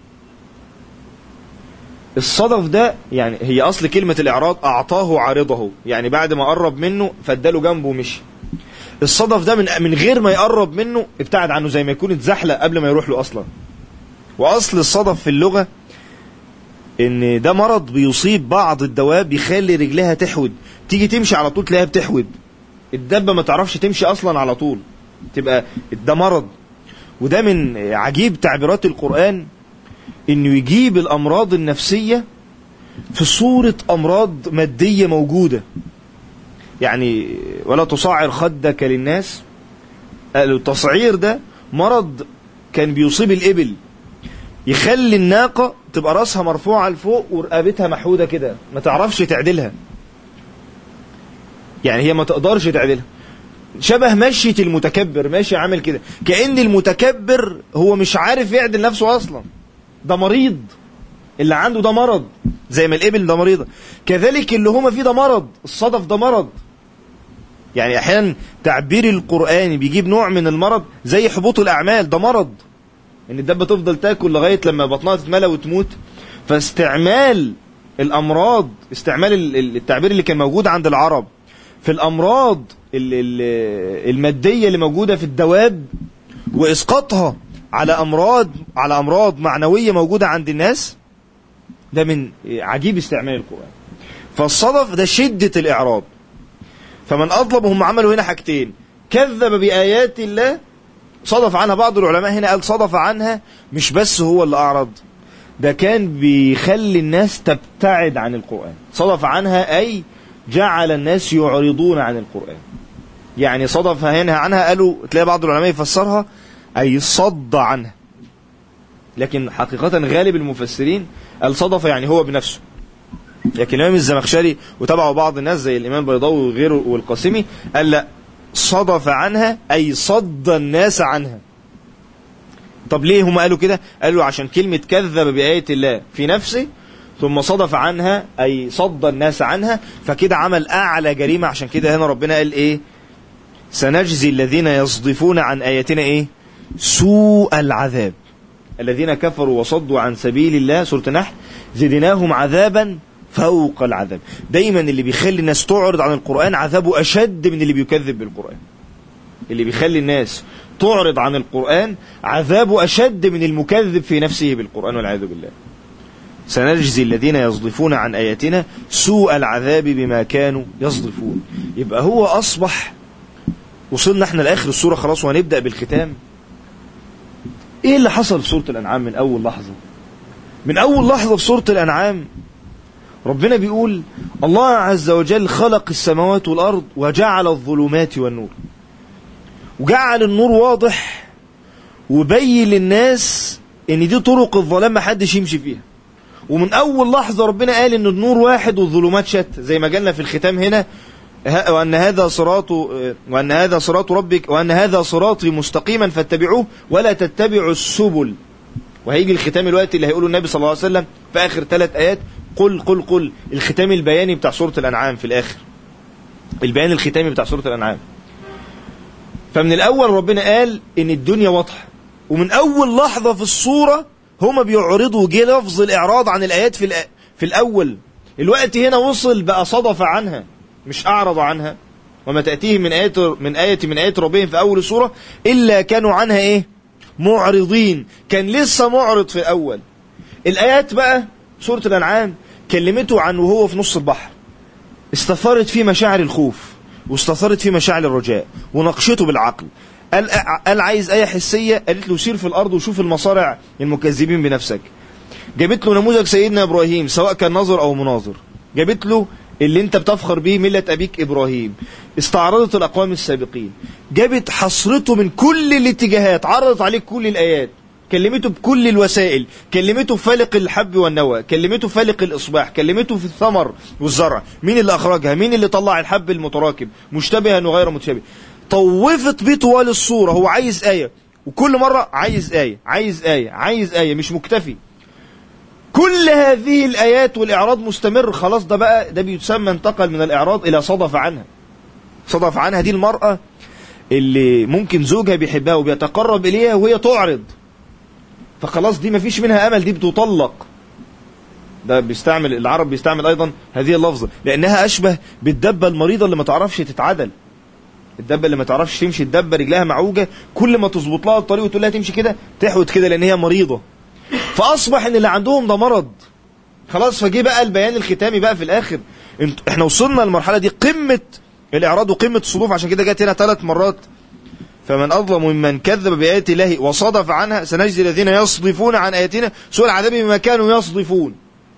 الصدف ده يعني هي أصل كلمة الإعراض، أعطاه عارضه، يعني بعد ما قرب منه فاداله جنبه ومشي. الصدف ده من غير ما يقرب منه ابتعد عنه، زي ما يكون اتزحلق قبل ما يروح له أصلا. وأصل الصدف في اللغة ان ده مرض بيصيب بعض الدواب، يخلي رجلها تحود، تيجي تمشي على طول تلاقيها بتحود، الدابة ما تعرفش تمشي اصلا على طول، تبقى ده مرض. وده من عجيب تعبيرات القرآن، انه يجيب الامراض النفسية في صورة امراض مادية موجودة. يعني ولا تصعر خدك للناس، التصعير ده مرض كان بيصيب الإبل، يخلي الناقة تبقى راسها مرفوعة لفوق ورقبتها محودة كده، ما تعرفش تعدلها، يعني هي ما تقدرش تعدلها. شبه مشية المتكبر، ماشي عامل كده، كأن المتكبر هو مش عارف يعدل نفسه أصلا، ده مريض، اللي عنده ده مرض، زي ما الإبل ده مريضة، كذلك اللي هما فيه ده مرض، الصدف ده مرض. يعني أحيانا تعبير القرآن بيجيب نوع من المرض زي حبوط الأعمال، ده مرض، ان الدبة تفضل تاكل لغاية لما بطنها تتملى وتموت. فاستعمال الامراض، استعمال التعبير اللي كان موجود عند العرب في الامراض المادية اللي موجودة في الدواب، واسقاطها على امراض معنوية موجودة عند الناس، ده من عجيب استعمال القرآن. فالصدف ده شدة الاعراض. فمن اظلم، هم عملوا هنا حاجتين، كذب بآيات الله، صدف عنها. بعض العلماء هنا قال صدف عنها مش بس هو اللي أعرض، ده كان بيخلي الناس تبتعد عن القرآن. صدف عنها أي جعل الناس يعرضون عن القرآن. يعني صدف هنا عنها، قالوا تلاقي بعض العلماء يفسرها أي صد عنها، لكن حقيقة غالب المفسرين قال صدف يعني هو بنفسه. لكن الإمام الزمخشري وتبعه بعض الناس زي الإمام البيضاوي وغيره والقاسمي قال لا، صدف عنها أي صد الناس عنها. طب ليه هم قالوا كده؟ قالوا عشان كلمة كذب بآية الله في نفسه، ثم صدف عنها أي صد الناس عنها، فكده عمل أعلى جريمة. عشان كده هنا ربنا قال إيه؟ سنجزي الذين يصدفون عن آياتنا إيه؟ سوء العذاب. الذين كفروا وصدوا عن سبيل الله، سورة النحل، زدناهم عذابا فوق العذاب. دايما اللي بيخلي الناس تعرض عن القرآن عذابه أشد من اللي بيكذب بالقرآن. اللي بيخلي الناس تعرض عن القرآن عذابه أشد من المكذب في نفسه بالقرآن والعياذ بالله. سنجزي الذين يصدفون عن آياتنا سوء العذاب بما كانوا يصدفون. يبقى هو أصبح، وصلنا احنا لآخر السورة خلاص وهنبدأ بالختام. ايه اللي حصل في سورة الأنعام من أول لحظة؟ من أول لحظة في سورة الأنعام ربنا بيقول الله عز وجل خلق السماوات والأرض وجعل الظلمات والنور، وجعل النور واضح وبين للناس ان دي طرق الظلام ما حدش يمشي فيها. ومن اول لحظة ربنا قال ان النور واحد والظلمات شتى، زي ما قالنا في الختام هنا وان هذا صراط ربك وان هذا صراطي مستقيما فاتبعوه ولا تتبعوا السبل. وهيجي الختام الوقت اللي هيقوله النبي صلى الله عليه وسلم في اخر 3 آيات، قل الختام البياني بتاع سورة الأنعام في الاخر، البيان الختامي بتاع سورة الأنعام. فمن الاول ربنا قال ان الدنيا واضحة، ومن اول لحظة في الصورة هما بيعرضوا، جه لفظ الاعراض عن الايات في الاول. الوقت هنا وصل بقى صدف عنها مش اعرض عنها. وما تأتيهم من آية ربهم في اول السورة الا كانوا عنها ايه؟ معرضين. كان لسه معرض في الاول. الايات بقى سورة الأنعام كلمته عن وهو في نص البحر، استثارت فيه مشاعر الخوف واستثارت فيه مشاعر الرجاء وناقشته بالعقل. قال عايز آية حسية، قالت له سير في الأرض وشوف المصارع المكذبين بنفسك. جابت له نموذج سيدنا إبراهيم سواء كان ناظر أو مناظر، جابت له اللي انت بتفخر به ملة أبيك إبراهيم، استعرضت الأقوام السابقين، جابت حصرته من كل الاتجاهات، عرضت عليه كل الآيات، كلمته بكل الوسائل، كلمته بفلق الحب والنوى، كلمته بفلق الإصباح، كلمته في الثمر والزرع، مين اللي أخرجها، مين اللي طلع الحب المتراكب مشتبها وغير متشابه. طوفت بيه طوال الصورة. هو عايز آية، وكل مرة عايز آية مش مكتفي. كل هذه الآيات والإعراض مستمر. خلاص ده بيتسمى انتقل من الإعراض إلى صدف عنها. صدف عنها دي المرأة اللي ممكن زوجها بيحبها وبيتقرب إليها وهي تعرض، فخلاص دي مفيش منها أمل، دي بتطلق. ده العرب بيستعمل أيضا هذه اللفظة لأنها أشبه بالدبة المريضة اللي ما تعرفش تتعدل. الدبة اللي ما تعرفش تمشي، الدبة رجلها معوجة، كل ما تظبط لها الطريق وتقول لها تمشي كده تحوت كده لأن هي مريضة. فأصبح إن اللي عندهم ده مرض. خلاص فجي بقى البيان الختامي بقى في الآخر. احنا وصلنا للمرحلة دي قمة الإعراض وقمة الصدوف، عشان كده جت هنا 3 مرات. فمن أظلم ممن كذب بآيات الله وصدف عنها سنجزي الذين يصدفون عن آياتنا سوء العذاب بما كانوا يصدفون.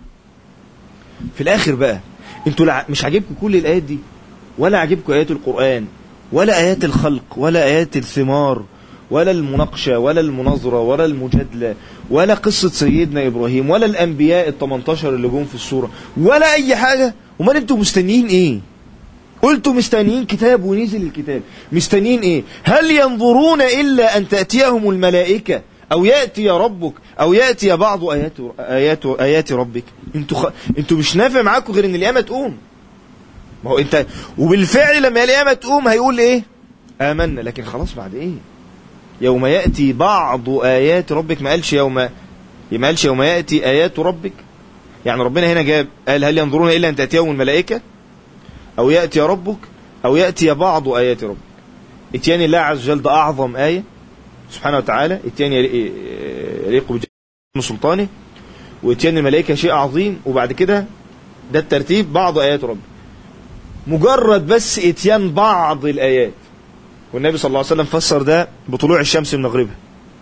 في الآخر بقى انتوا مش عاجبكم كل الآيات دي، ولا عاجبكم آيات القرآن، ولا آيات الخلق، ولا آيات الثمار، ولا المناقشة، ولا المناظرة، ولا المجادلة، ولا قصة سيدنا إبراهيم، ولا الأنبياء 18 اللي جم في السورة، ولا أي حاجة. وما انتوا مستنيين إيه؟ قلتوا مستنيين كتاب ونزل الكتاب، مستنيين إيه؟ هل ينظرون إلا أن تأتيهم الملائكة أو يأتي ربك أو يأتي بعض آيات ربك؟ انتوا مش نافع معاكم غير إن القيامة تقوم. ما هو انت وبالفعل لما القيامة تقوم هيقول إيه؟ آمنا. لكن خلاص بعد إيه؟ يوم يأتي بعض آيات ربك، ما قالش يوم يأتي آيات ربك. يعني ربنا هنا قال هل ينظرون إلا أن تأتيهم الملائكة أو يأتي ربك أو يأتي بعض آيات ربك. اتيان الله عز وجل ده أعظم آية سبحانه وتعالى، اتيان يليق بجلاله سلطانه، واتيان الملائكة شيء عظيم، وبعد كده ده الترتيب بعض آيات ربك. مجرد بس اتيان بعض الآيات، والنبي صلى الله عليه وسلم فسر ده بطلوع الشمس من مغربها.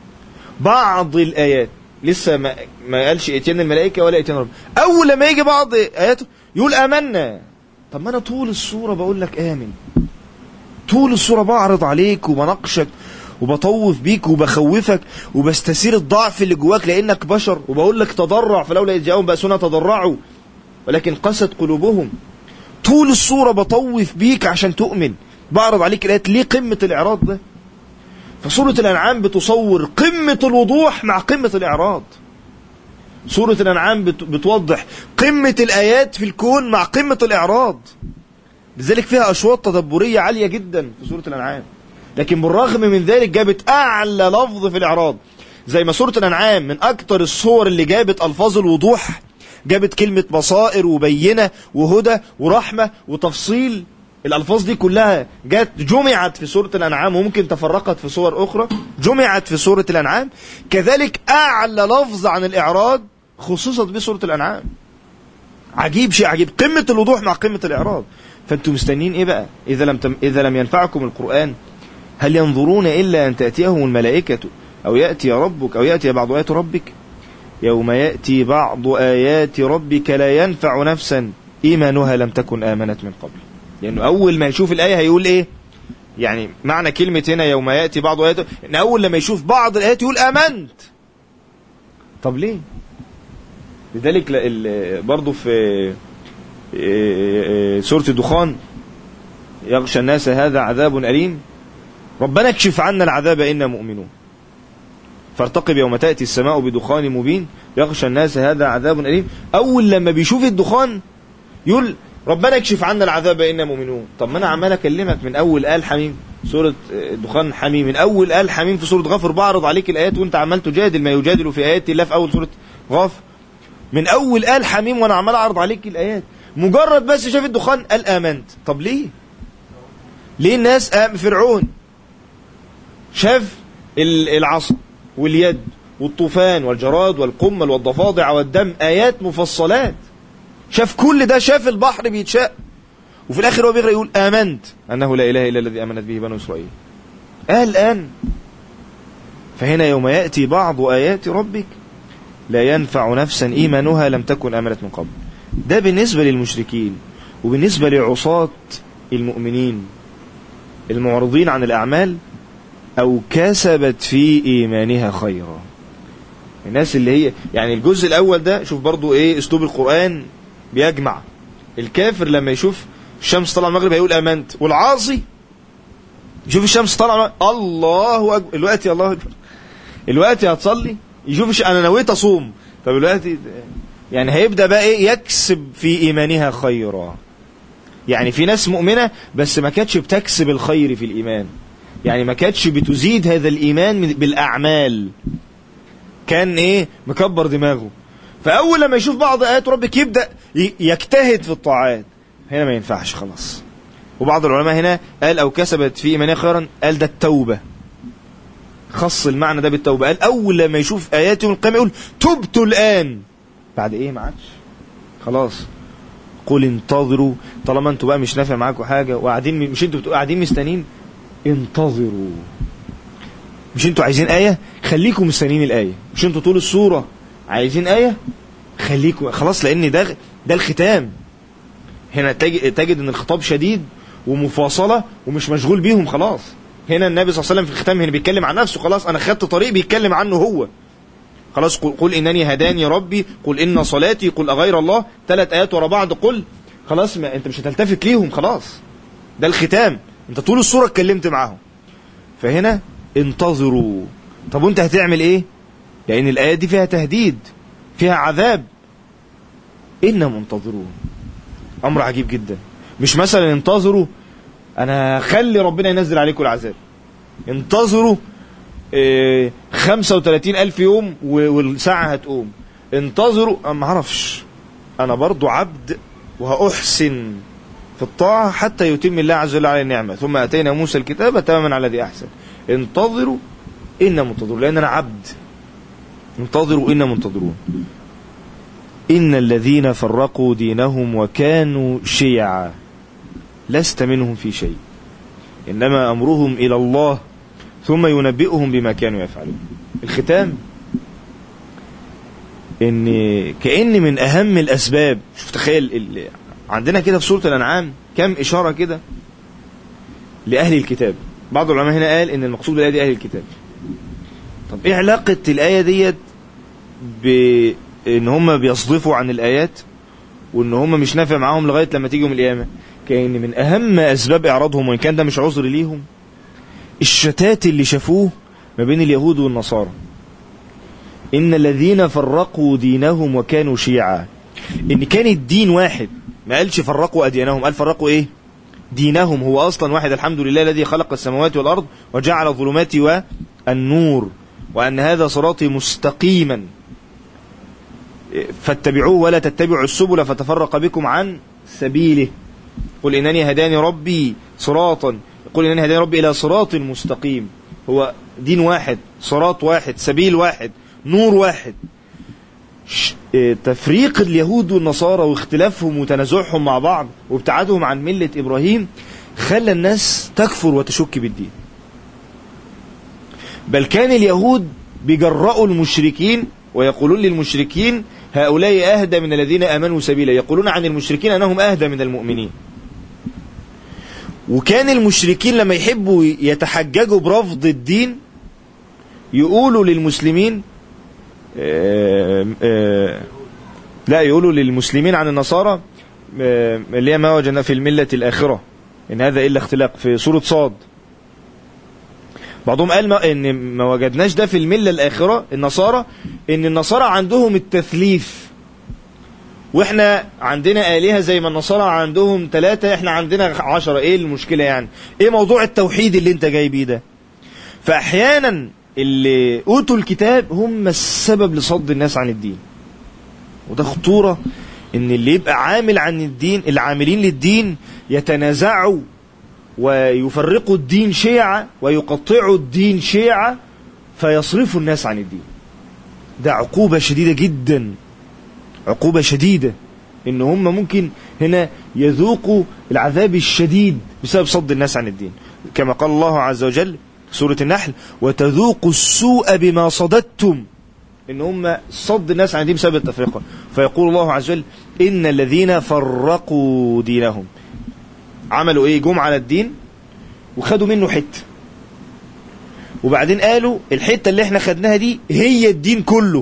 بعض الآيات لسه ما قالش اتيان الملائكة ولا اتيان ربك. أول لما يجي بعض آياته يقول آمنا. طب ما أنا طول السورة بقول لك آمن، طول السورة بعرض عليك وبناقشك وبطوف بيك وبخوفك وبستثير الضعف اللي جواك لأنك بشر، وبقول لك تضرع فلولا إذ جاءهم بأسنا تضرعوا ولكن قست قلوبهم. طول السورة بطوف بيك عشان تؤمن، بعرض عليك الآيات. ليه قمة الإعراض ده؟ فسورة الأنعام بتصور قمة الوضوح مع قمة الإعراض. سورة الأنعام بتوضح قمة الآيات في الكون مع قمة الإعراض. لذلك فيها أشواط تدبرية عالية جدا في سورة الأنعام، لكن بالرغم من ذلك جابت أعلى لفظ في الإعراض. زي ما سورة الأنعام من أكتر الصور اللي جابت ألفاظ الوضوح، جابت كلمة بصائر وبينة وهدى ورحمة وتفصيل. الألفاظ دي كلها جمعت في سورة الأنعام، وممكن تفرقت في صور أخرى، جمعت في سورة الأنعام. كذلك أعلى لفظ عن الإعراض خصوصت بسورة الأنعام. عجيب، شيء عجيب، قمة الوضوح مع قمة الإعراض. فأنتم مستنين إيه بقى إذا لم ينفعكم القرآن؟ هل ينظرون إلا أن تأتيهم الملائكة أو يأتي ربك أو يأتي بعض آيات ربك؟ يوم يأتي بعض آيات ربك لا ينفع نفسا إيمانها لم تكن آمنت من قبل. لأنه أول ما يشوف الآية هيقول إيه؟ يعني معنى كلمة هنا يوم يأتي بعض آيات، إن أول لما يشوف بعض الآيات يقول آمنت. طب ليه؟ لذلك برضو في سورة الدخان يغشى الناس هذا عذاب أليم ربنا اكشف عنا العذاب إنا مؤمنون فارتقب يوم تأتي السماء بدخان مبين يغشى الناس هذا عذاب أليم. أول لما بيشوف الدخان يقول ربنا اكشف عنا العذاب إنا مؤمنون. طب ما أنا عمال أكلمك من أول آل حميم سورة الدخان حميم، من أول آل حميم في سورة غافر بعرض عليك الآيات وأنت عمال تجادل ما يجادل في آيات الله في أول سورة غافر. من أول آل حميم وأنا عمال أعرض عليك الآيات، مجرد بس شاف الدخان قال آمنت. طب ليه؟ ليه الناس فرعون شاف العصا واليد والطوفان والجراد والقمل والضفادع والدم آيات مفصلات، شاف كل ده، شاف البحر بيتشق، وفي الآخر هو بيغرق يقول آمنت أنه لا إله إلا الذي آمنت به بنو إسرائيل. الآن فهنا يوم يأتي بعض آيات ربك لا ينفع نفسا إيمانها لم تكن آمنت من قبل. ده بالنسبة للمشركين. وبالنسبة لعصاة المؤمنين المعرضين عن الأعمال أو كسبت في إيمانها خيرا، الناس اللي هي يعني الجزء الأول ده شوف برضو إيه أسلوب القرآن بيجمع. الكافر لما يشوف الشمس طلع المغرب هيقول آمنت، والعاصي يشوف الشمس طلع الله أكبر، الوقت الله أكبر، الوقت هتصلي، يشوف أنا نويت أصوم، طب الوقت يعني هيبدأ بقى إيه يكسب في إيمانها خيرا. يعني في ناس مؤمنة بس ما كانتش بتكسب الخير في الإيمان، يعني ما كانتش بتزيد هذا الإيمان بالأعمال، كان إيه مكبر دماغه. فأول لما يشوف بعض آيات ربك يبدأ يجتهد في الطاعات، هنا ما ينفعش خلاص. وبعض العلماء هنا قال أو كسبت في إيمانها خيرا، قال ده التوبة، خص المعنى ده بالتوبة. قال أول لما يشوف آيات يوم القيامة يقول تبت الآن، بعد إيه ما عادش خلاص. قل انتظروا، طالما انتوا بقى مش نافع معاكم حاجة وقاعدين، مش انتوا بتبقوا قاعدين مستنين، انتظروا. مش انتوا عايزين آية، خليكم مستنين الآية. مش انتوا طول السورة عايزين آية، خليكم خلاص، لأن ده الختام. هنا تجد ان الخطاب شديد ومفاصلة ومش مشغول بيهم خلاص. هنا النبي صلى الله عليه وسلم في الختام هنا بيتكلم عن نفسه، خلاص أنا خدت طريق بيتكلم عنه هو خلاص. قل إنني هداني ربي، قل إن صلاتي، قل أغير الله، 3 آيات ورا بعض قل، خلاص ما انت مش هتلتفت ليهم خلاص، ده الختام، انت طول السورة اتكلمت معهم. فهنا انتظروا. طب وانت هتعمل ايه؟ لأن الآيات دي فيها تهديد، فيها عذاب. إنا منتظرون، أمر عجيب جدا. مش مثلا انتظروا أنا خلي ربنا ينزل عليكم العذاب، انتظروا 35,000 يوم والساعة هتقوم، انتظروا ما اعرفش، أنا برضو عبد وهأحسن في الطاعة حتى يتم الله عز وجل على النعمة، ثم أتينا موسى الكتاب تماما على الذي أحسن. انتظروا إنا منتظرون، لأن أنا عبد. انتظروا إنا منتظرون. إن الذين فرقوا دينهم وكانوا شيعا لست منهم في شيء إنما أمرهم إلى الله ثم ينبئهم بما كانوا يفعلون. الختام إن كأن من أهم الأسباب، شوف تخيل عندنا كده في سورة الأنعام كم إشارة كده لأهل الكتاب. بعض العلماء هنا قال إن المقصود بالآية دي أهل الكتاب. طب إيه علاقة الآية ديت بإن هم بيصدفوا عن الآيات وإن هم مش نافع معاهم لغاية لما تيجي يوم القيامة؟ كأن من أهم أسباب إعراضهم، وإن كان ده مش عذر ليهم، الشتات اللي شافوه ما بين اليهود والنصارى. إن الذين فرقوا دينهم وكانوا شيعا، إن كان الدين واحد، ما قالش فرقوا أديانهم، قال فرقوا إيه؟ دينهم. هو أصلا واحد، الحمد لله الذي خلق السماوات والأرض وجعل الظلمات والنور وأن هذا صراطي مستقيما فاتبعوه ولا تتبعوا السبل فتفرق بكم عن سبيله. قل إنني هداني ربي صراطا، قل إنني هداني ربي إلى صراط مستقيم. هو دين واحد، صراط واحد، سبيل واحد، نور واحد. تفريق اليهود والنصارى واختلافهم وتنازعهم مع بعض وابتعادهم عن ملة إبراهيم خلى الناس تكفر وتشك بالدين. بل كان اليهود بيجرؤوا المشركين ويقولون للمشركين هؤلاء أهدى من الذين آمنوا سبيلا، يقولون عن المشركين أنهم أهدى من المؤمنين. وكان المشركين لما يحبوا يتحججوا برفض الدين يقولوا للمسلمين لا، يقولوا للمسلمين عن النصارى اللي هي ما وجدنا في الملة الآخرة إن هذا إلا اختلاق، في سورة صاد. بعضهم قال إن ما وجدناش ده في الملة الآخرة النصارى، إن النصارى عندهم التثليث وإحنا عندنا آلهة زي ما النصارى عندهم 3، إحنا عندنا 10. إيه المشكلة يعني؟ إيه موضوع التوحيد اللي أنت جاي بيه ده؟ فأحيانا اللي أوتوا الكتاب هم السبب لصد الناس عن الدين. وده خطورة، إن اللي يبقى عامل عن الدين، العاملين للدين يتنازعوا ويفرقوا الدين شيعة ويقطعوا الدين شيعة فيصرفوا الناس عن الدين. ده عقوبة شديدة جدا، عقوبة شديدة، إن هم ممكن هنا يذوقوا العذاب الشديد بسبب صد الناس عن الدين، كما قال الله عز وجل سورة النحل: وتذوقوا السوء بما صددتم، إن هم صد الناس عن الدين بسبب التفرقة. فيقول الله عز وجل: إن الذين فرقوا دينهم، عملوا إيه؟ جم على الدين وخدوا منه حتة، وبعدين قالوا الحتة اللي احنا خدناها دي هي الدين كله،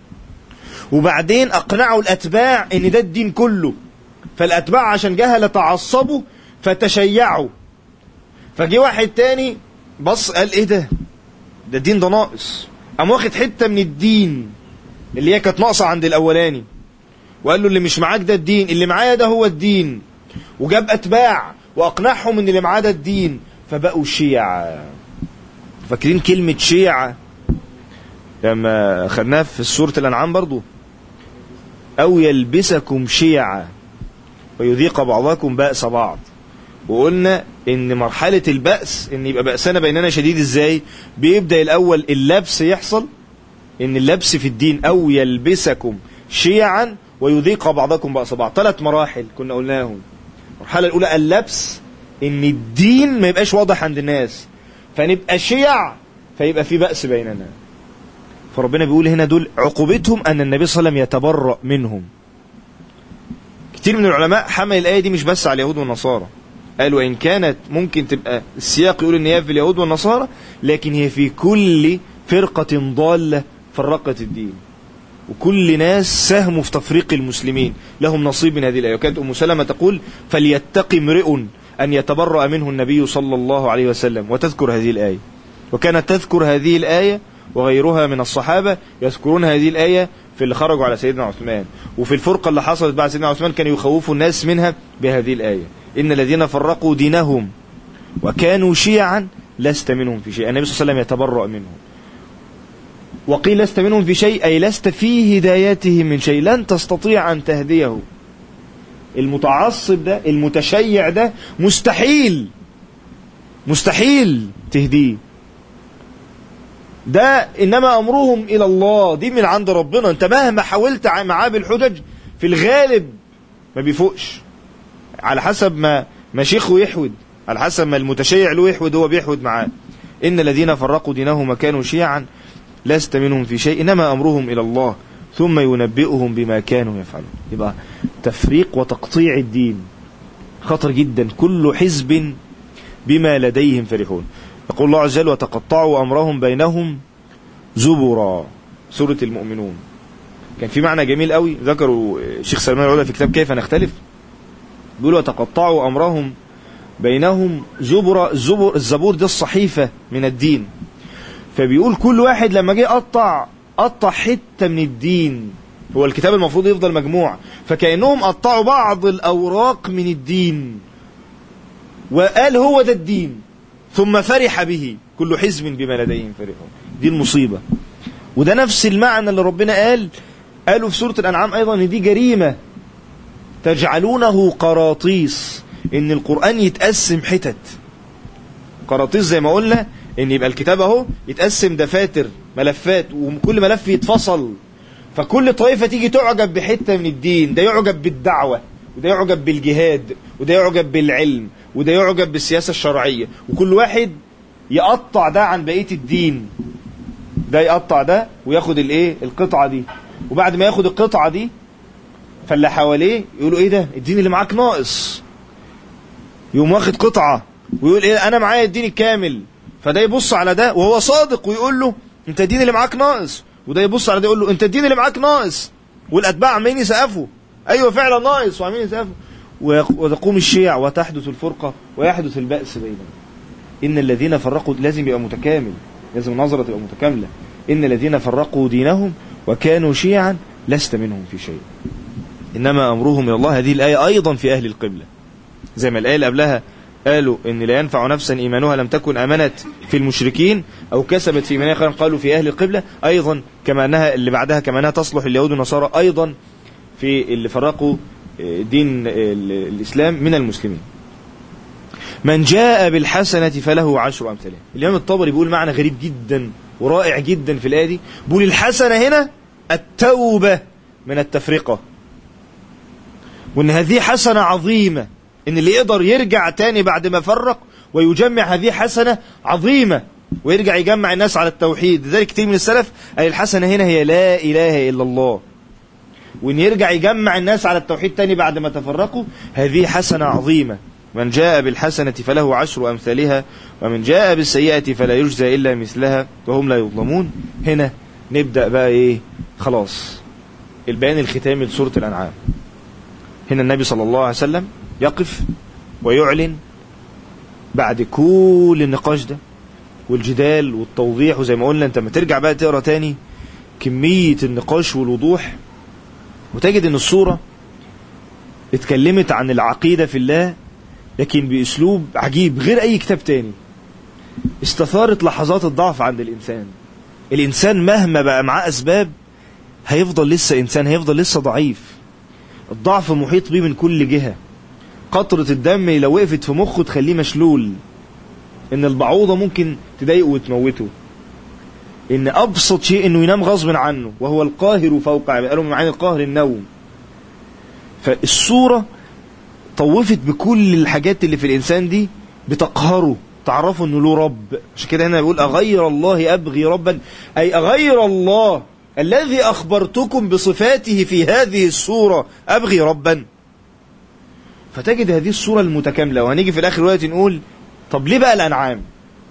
وبعدين أقنعوا الأتباع إن ده الدين كله، فالأتباع عشان جهلة تعصبوا فتشيعوا. فجي واحد تاني بص قال إيه ده الدين ده ناقص، قام واخد حتة من الدين اللي هي كانت ناقصة عند الأولاني، وقال له اللي مش معاك ده الدين، اللي معايا ده هو الدين، وجاب أتباع وأقنعهم إن اللي معاه ده الدين، فبقوا شيعة. فاكرين كلمة شيعة لما خدناها في سورة الأنعام برضو؟ أو يلبسكم شيعة ويذيق بعضكم بأس بعض. وقلنا إن مرحلة البأس، إن يبقى بأسنا بيننا شديد إزاي؟ بيبدأ الأول اللبس يحصل، إن اللبس في الدين أو يلبسكم شيعا ويذيق بعضكم بأس بعض. 3 مراحل كنا قلناهم. المرحلة الأولى اللبس، إن الدين ما يبقاش واضح عند الناس فنبقى شيع فيبقى في بأس بيننا. فربنا بيقول هنا دول عقوبتهم أن النبي صلى الله عليه وسلم يتبرأ منهم. كتير من العلماء حمل الآية دي مش بس على اليهود والنصارى، قالوا إن كانت ممكن تبقى السياق يقول إن هي في اليهود والنصارى، لكن هي في كل فرقة ضالة فرقت الدين، وكل ناس ساهموا في تفريق المسلمين لهم نصيب من هذه الآية. وكانت أم سلمة تقول: فليتقي امرئ أن يتبرأ منه النبي صلى الله عليه وسلم، وتذكر هذه الآية. وكانت تذكر هذه الآية وغيرها من الصحابة يذكرون هذه الآية في اللي خرجوا على سيدنا عثمان، وفي الفرقة اللي حصلت بعد سيدنا عثمان كانوا يخوفوا الناس منها بهذه الآية: إن الذين فرقوا دينهم وكانوا شيعا لست منهم في شيء. النبي صلى الله عليه وسلم يتبرأ منهم. وقيل لست منهم في شيء أي لست في هدايتهم من شيء، لن تستطيع أن تهديه. المتعصب ده، المتشيع ده، مستحيل تهديه. ده إنما أمرهم إلى الله، دي من عند ربنا. أنت مهما حاولت معاه بالحجج في الغالب ما بيفوقش، على حسب ما شيخه يحود، على حسب ما المتشيع له يحود هو بيحود معاه. إن الذين فرقوا دينهم وكانوا شيعا لست منهم في شيء إنما أمرهم إلى الله ثم ينبئهم بما كانوا يفعلون. يبقى تفريق وتقطيع الدين خطر جدا. كل حزب بما لديهم فرحون. يقول الله عز وجل: وتقطعوا أمرهم بينهم زبرا، سورة المؤمنون. كان في معنى جميل قوي ذكروا الشيخ سلمان العودة في كتاب كيف نختلف، بيقول: وتقطعوا أمرهم بينهم زبرا. الزبور ده الصحيفة من الدين. فبيقول كل واحد لما جه قطع حتة من الدين. هو الكتاب المفروض يفضل مجموع، فكأنهم قطعوا بعض الأوراق من الدين وقال هو ده الدين، ثم فرح به. كل حزب بما لديهم فرحون. دي المصيبة. وده نفس المعنى اللي ربنا قالوا في سورة الأنعام أيضا، إن دي جريمة تجعلونه قراطيس، إن القرآن يتقسم حتت. قراطيس زي ما قلنا إن يبقى الكتاب أهو يتقسم دفاتر، ملفات، وكل ملف يتفصل، فكل طائفة تيجي تعجب بحتة من الدين. ده يعجب بالدعوة، وده يعجب بالجهاد، وده يعجب بالعلم، وده يعجب بالسياسة الشرعية، وكل واحد يقطع ده عن بقية الدين. ده يقطع ده وياخد الايه القطعة دي، وبعد ما ياخد القطعة دي فاللي حواليه يقولوا ايه ده الدين اللي معاك ناقص، يقوم واخد قطعة ويقول ايه انا معايا الدين الكامل، فده يبص على ده وهو صادق ويقول له انت الدين اللي معاك ناقص، وده يبص على ده يقول له انت الدين اللي معاك ناقص، والاتباع عمالين يسقفوا ايوه فعلا ناقص وعمالين يسقفوا، وتقوم الشيع وتحدث الفرقة ويحدث البأس بينهم. ان الذين فرقوا لازم يبقى متكامل، لازم النظرة تبقى متكاملة. ان الذين فرقوا دينهم وكانوا شيعا لست منهم في شيء انما امرهم الى الله. هذه الآية ايضا في اهل القبلة، زي ما الآية اللي قبلها قالوا ان لا ينفع نفسا ايمانها لم تكن امنت في المشركين او كسبت في ايمانها خيرا، قالوا في اهل القبلة ايضا كما انها اللي بعدها كما انها تصلح اليهود والنصارى ايضا في اللي فرقوا دين الاسلام من المسلمين. من جاء بالحسنة فله 10 أمثالها. الإمام الطبري بيقول معنى غريب جدا ورائع جدا في الآية دي، بيقول الحسنة هنا التوبة من التفرقة، وإن هذه حسنة عظيمة، إن اللي يقدر يرجع تاني بعد ما فرق ويجمع هذه حسنة عظيمة ويرجع يجمع الناس على التوحيد. لذلك كتير من السلف قال الحسنة هنا هي لا إله إلا الله، وإن يرجع يجمع الناس على التوحيد تاني بعد ما تفرقوا هذه حسنة عظيمة. من جاء بالحسنة فله 10 أمثالها ومن جاء بالسيئة فلا يجزى إلا مثلها وهم لا يظلمون. هنا نبدأ بقى إيه خلاص البيان الختامي لسورة الأنعام. هنا النبي صلى الله عليه وسلم يقف ويعلن بعد كل النقاش ده والجدال والتوضيح، وزي ما قلنا انت ما ترجع بقى تقرأ تاني كمية النقاش والوضوح وتجد ان السورة اتكلمت عن العقيدة في الله لكن بأسلوب عجيب غير أي كتاب تاني. استثارت لحظات الضعف عند الإنسان. الإنسان مهما بقى معاه أسباب هيفضل لسه إنسان، هيفضل لسه ضعيف. الضعف محيط بيه من كل جهة. قطرة الدم لو وقفت في مخه تخليه مشلول. إن البعوضة ممكن تضايقه وتموته. إن أبسط شيء إنه ينام غصب عنه وهو القاهر فوق عباده. قالوا من معاني القهر النوم. فالسورة طوفت بكل الحاجات اللي في الإنسان دي بتقهره، تعرفوا أنه له رب. عشان كده هنا بيقول أغير الله أبغي ربا، أي أغير الله الذي أخبرتكم بصفاته في هذه السورة أبغي ربا. فتجد هذه السورة المتكاملة. وهنيجي في الآخر وقت نقول طب ليه بقى الأنعام؟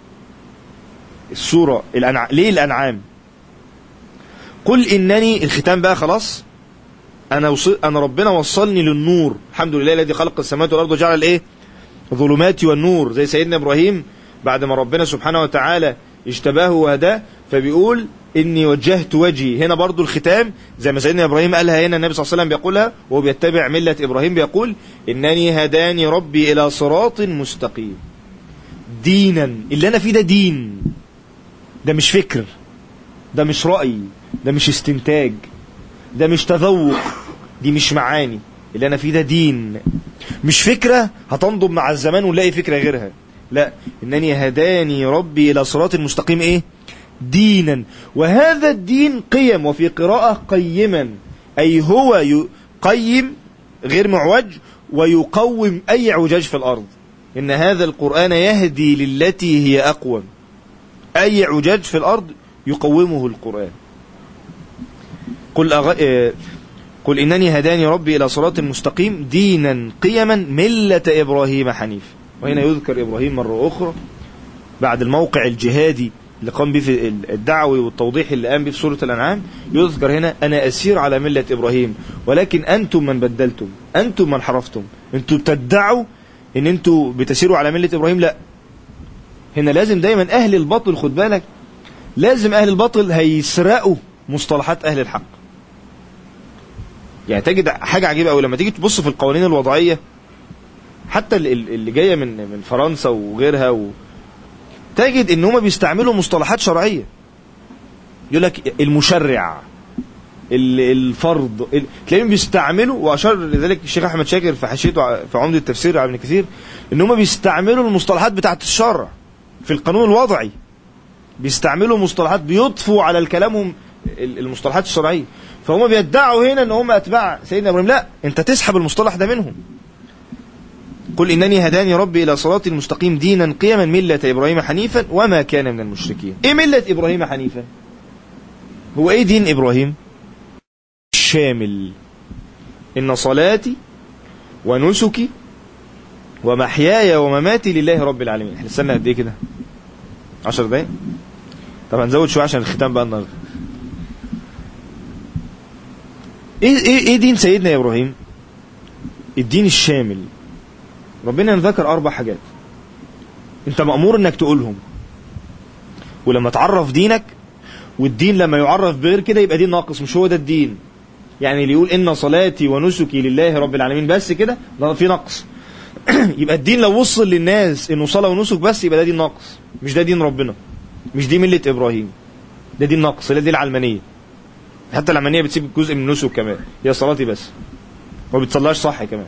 السورة ليه الأنعام؟ قل إنني الختام بقى خلاص، أنا ربنا وصلني للنور، الحمد لله الذي خلق السماوات والأرض وجعل الإيه ظلمات والنور، زي سيدنا إبراهيم بعد ما ربنا سبحانه وتعالى اجتباه وهداه فبيقول إني وجهت وجهي. هنا برضو الختام زي ما سيدنا إبراهيم قالها هنا النبي صلى الله عليه وسلم بيقولها وهو بيتبع ملة إبراهيم، بيقول إنني هداني ربي إلى صراط مستقيم دينا. اللي أنا فيه ده دين، ده مش فكر، ده مش رأي، ده مش استنتاج، ده مش تذوق، دي مش معاني. اللي أنا فيه ده دين، مش فكرة هتنضب مع الزمان ونلاقي فكرة غيرها. لا، إنني هداني ربي إلى صراط المستقيم إيه؟ دينا. وهذا الدين قيم، وفي قراءة قيما، أي هو قيم غير معوج ويقوم أي اعوجاج في الأرض. إن هذا القرآن يهدي للتي هي أقوم، أي اعوجاج في الأرض يقومه القرآن. قل إنني هداني ربي إلى صراط مستقيم دينا قيما ملة إبراهيم حنيف. وهنا يذكر إبراهيم مرة أخرى بعد الموقع الجهادي اللي قام به في الدعوة والتوضيح اللي قام به في سورة الأنعام. يذكر هنا أنا أسير على ملة إبراهيم ولكن أنتم من بدلتم، أنتم من حرفتم. أنتم تدعوا إن أنتم بتسيروا على ملة إبراهيم. لا، هنا لازم دايما أهل الباطل، خد بالك، لازم أهل الباطل هيسرقوا مصطلحات أهل الحق. يعني تجد حاجة عجيبة أوي لما تيجي تبص في القوانين الوضعية حتى اللي جاية من فرنسا وغيرها تجد إن هم بيستعملوا مصطلحات شرعية. يقول لك المشرع، الفرض، تلاقيهم بيستعملوا. وأشار لذلك الشيخ أحمد شاكر في حاشيته في عمدة التفسير على ابن كثير إن هم بيستعملوا المصطلحات بتاعة الشرع في القانون الوضعي، بيستعملوا مصطلحات بيضفوا على الكلامهم المصطلحات الشرعية. فهم بيدعوا هنا ان هم اتباع سيدنا ابراهيم. لا، انت تسحب المصطلح ده منهم. قل انني هداني ربي الى صراط المستقيم دينا قيما ملة ابراهيم حنيفا وما كان من المشركين. ايه ملة ابراهيم حنيفا؟ هو ايه دين ابراهيم؟ شامل. ان صلاتي ونسكي ومحياي ومماتي لله رب العالمين. احنا استنى قد ايه كده؟ 10 دقايق. طب هنزود شويه عشان الختام بقى النهارده. ايه دين سيدنا ابراهيم؟ الدين الشامل. ربنا ذكر 4 حاجات انت مأمور انك تقولهم، ولما تعرف دينك، والدين لما يعرف بغير كده يبقى دين ناقص، مش هو ده الدين. يعني اللي يقول ان صلاتي ونسكي لله رب العالمين بس كده ده في نقص. يبقى الدين لو وصل للناس انه صلاة ونسك بس يبقى ده دين ناقص، مش ده دين ربنا، مش دي ملة ابراهيم، ده دين ناقص، ده دي العلمانية. حتى العلمانية بتسيب جزء من النسك كمان، هي صلاتي بس وما بتصلاش صح كمان.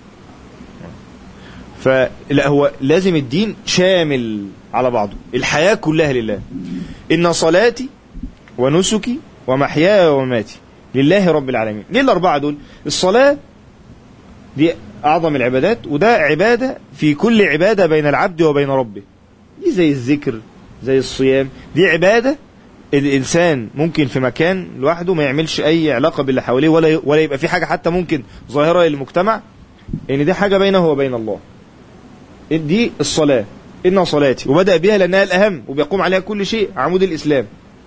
فلا، هو لازم الدين شامل على بعضه، الحياة كلها لله. إن صلاتي ونسكي ومحياي ومماتي لله رب العالمين. ليه ال4 دول؟ الصلاة دي أعظم العبادات، وده عبادة في كل عبادة بين العبد وبين ربه. دي زي الذكر، زي الصيام، دي عبادة الإنسان ممكن في مكان لوحده ما يعملش أي علاقة باللي حواليه، ولا يبقى في حاجة حتى ممكن ظاهرة للمجتمع إن دي حاجة بينه وبين الله. دي الصلاة. إن صلاتي، وبدأ بها لأنها الأهم وبيقوم عليها كل شيء، عمود الإسلام.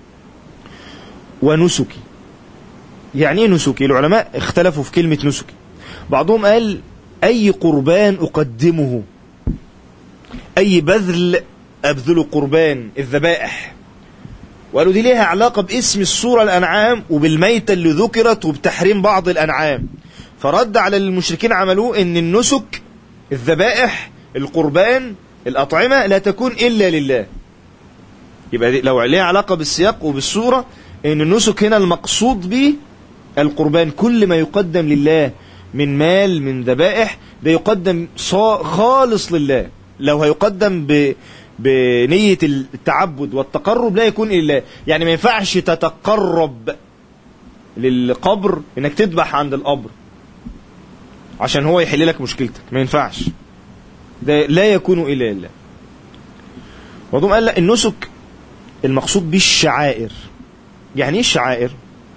ونسكي. يعني ايه نسكي؟ العلماء اختلفوا في كلمة نسكي. بعضهم قال أي قربان أقدمه، أي بذل أبذل قربان، الذبائح. وقالوا دي ليها علاقة باسم السورة الأنعام وبالميتة اللي ذكرت وبتحريم بعض الأنعام. فرد على المشركين عملوه إن النسك، الذبائح، القربان، الأطعمة لا تكون إلا لله. يبقى لو ليها علاقة بالسياق وبالسورة إن النسك هنا المقصود به القربان، كل ما يقدم لله من مال، من ذبائح، ده يقدم خالص لله. لو هيقدم بنية التعبد والتقرب لا يكون لله. يعني ما ينفعش تتقرب للقبر انك تذبح عند القبر عشان هو يحل لك مشكلتك، ما ينفعش، ده لا يكون إلا لله. وضم قال لا، النسك المقصود به الشعائر. يعني ايه الشعائر؟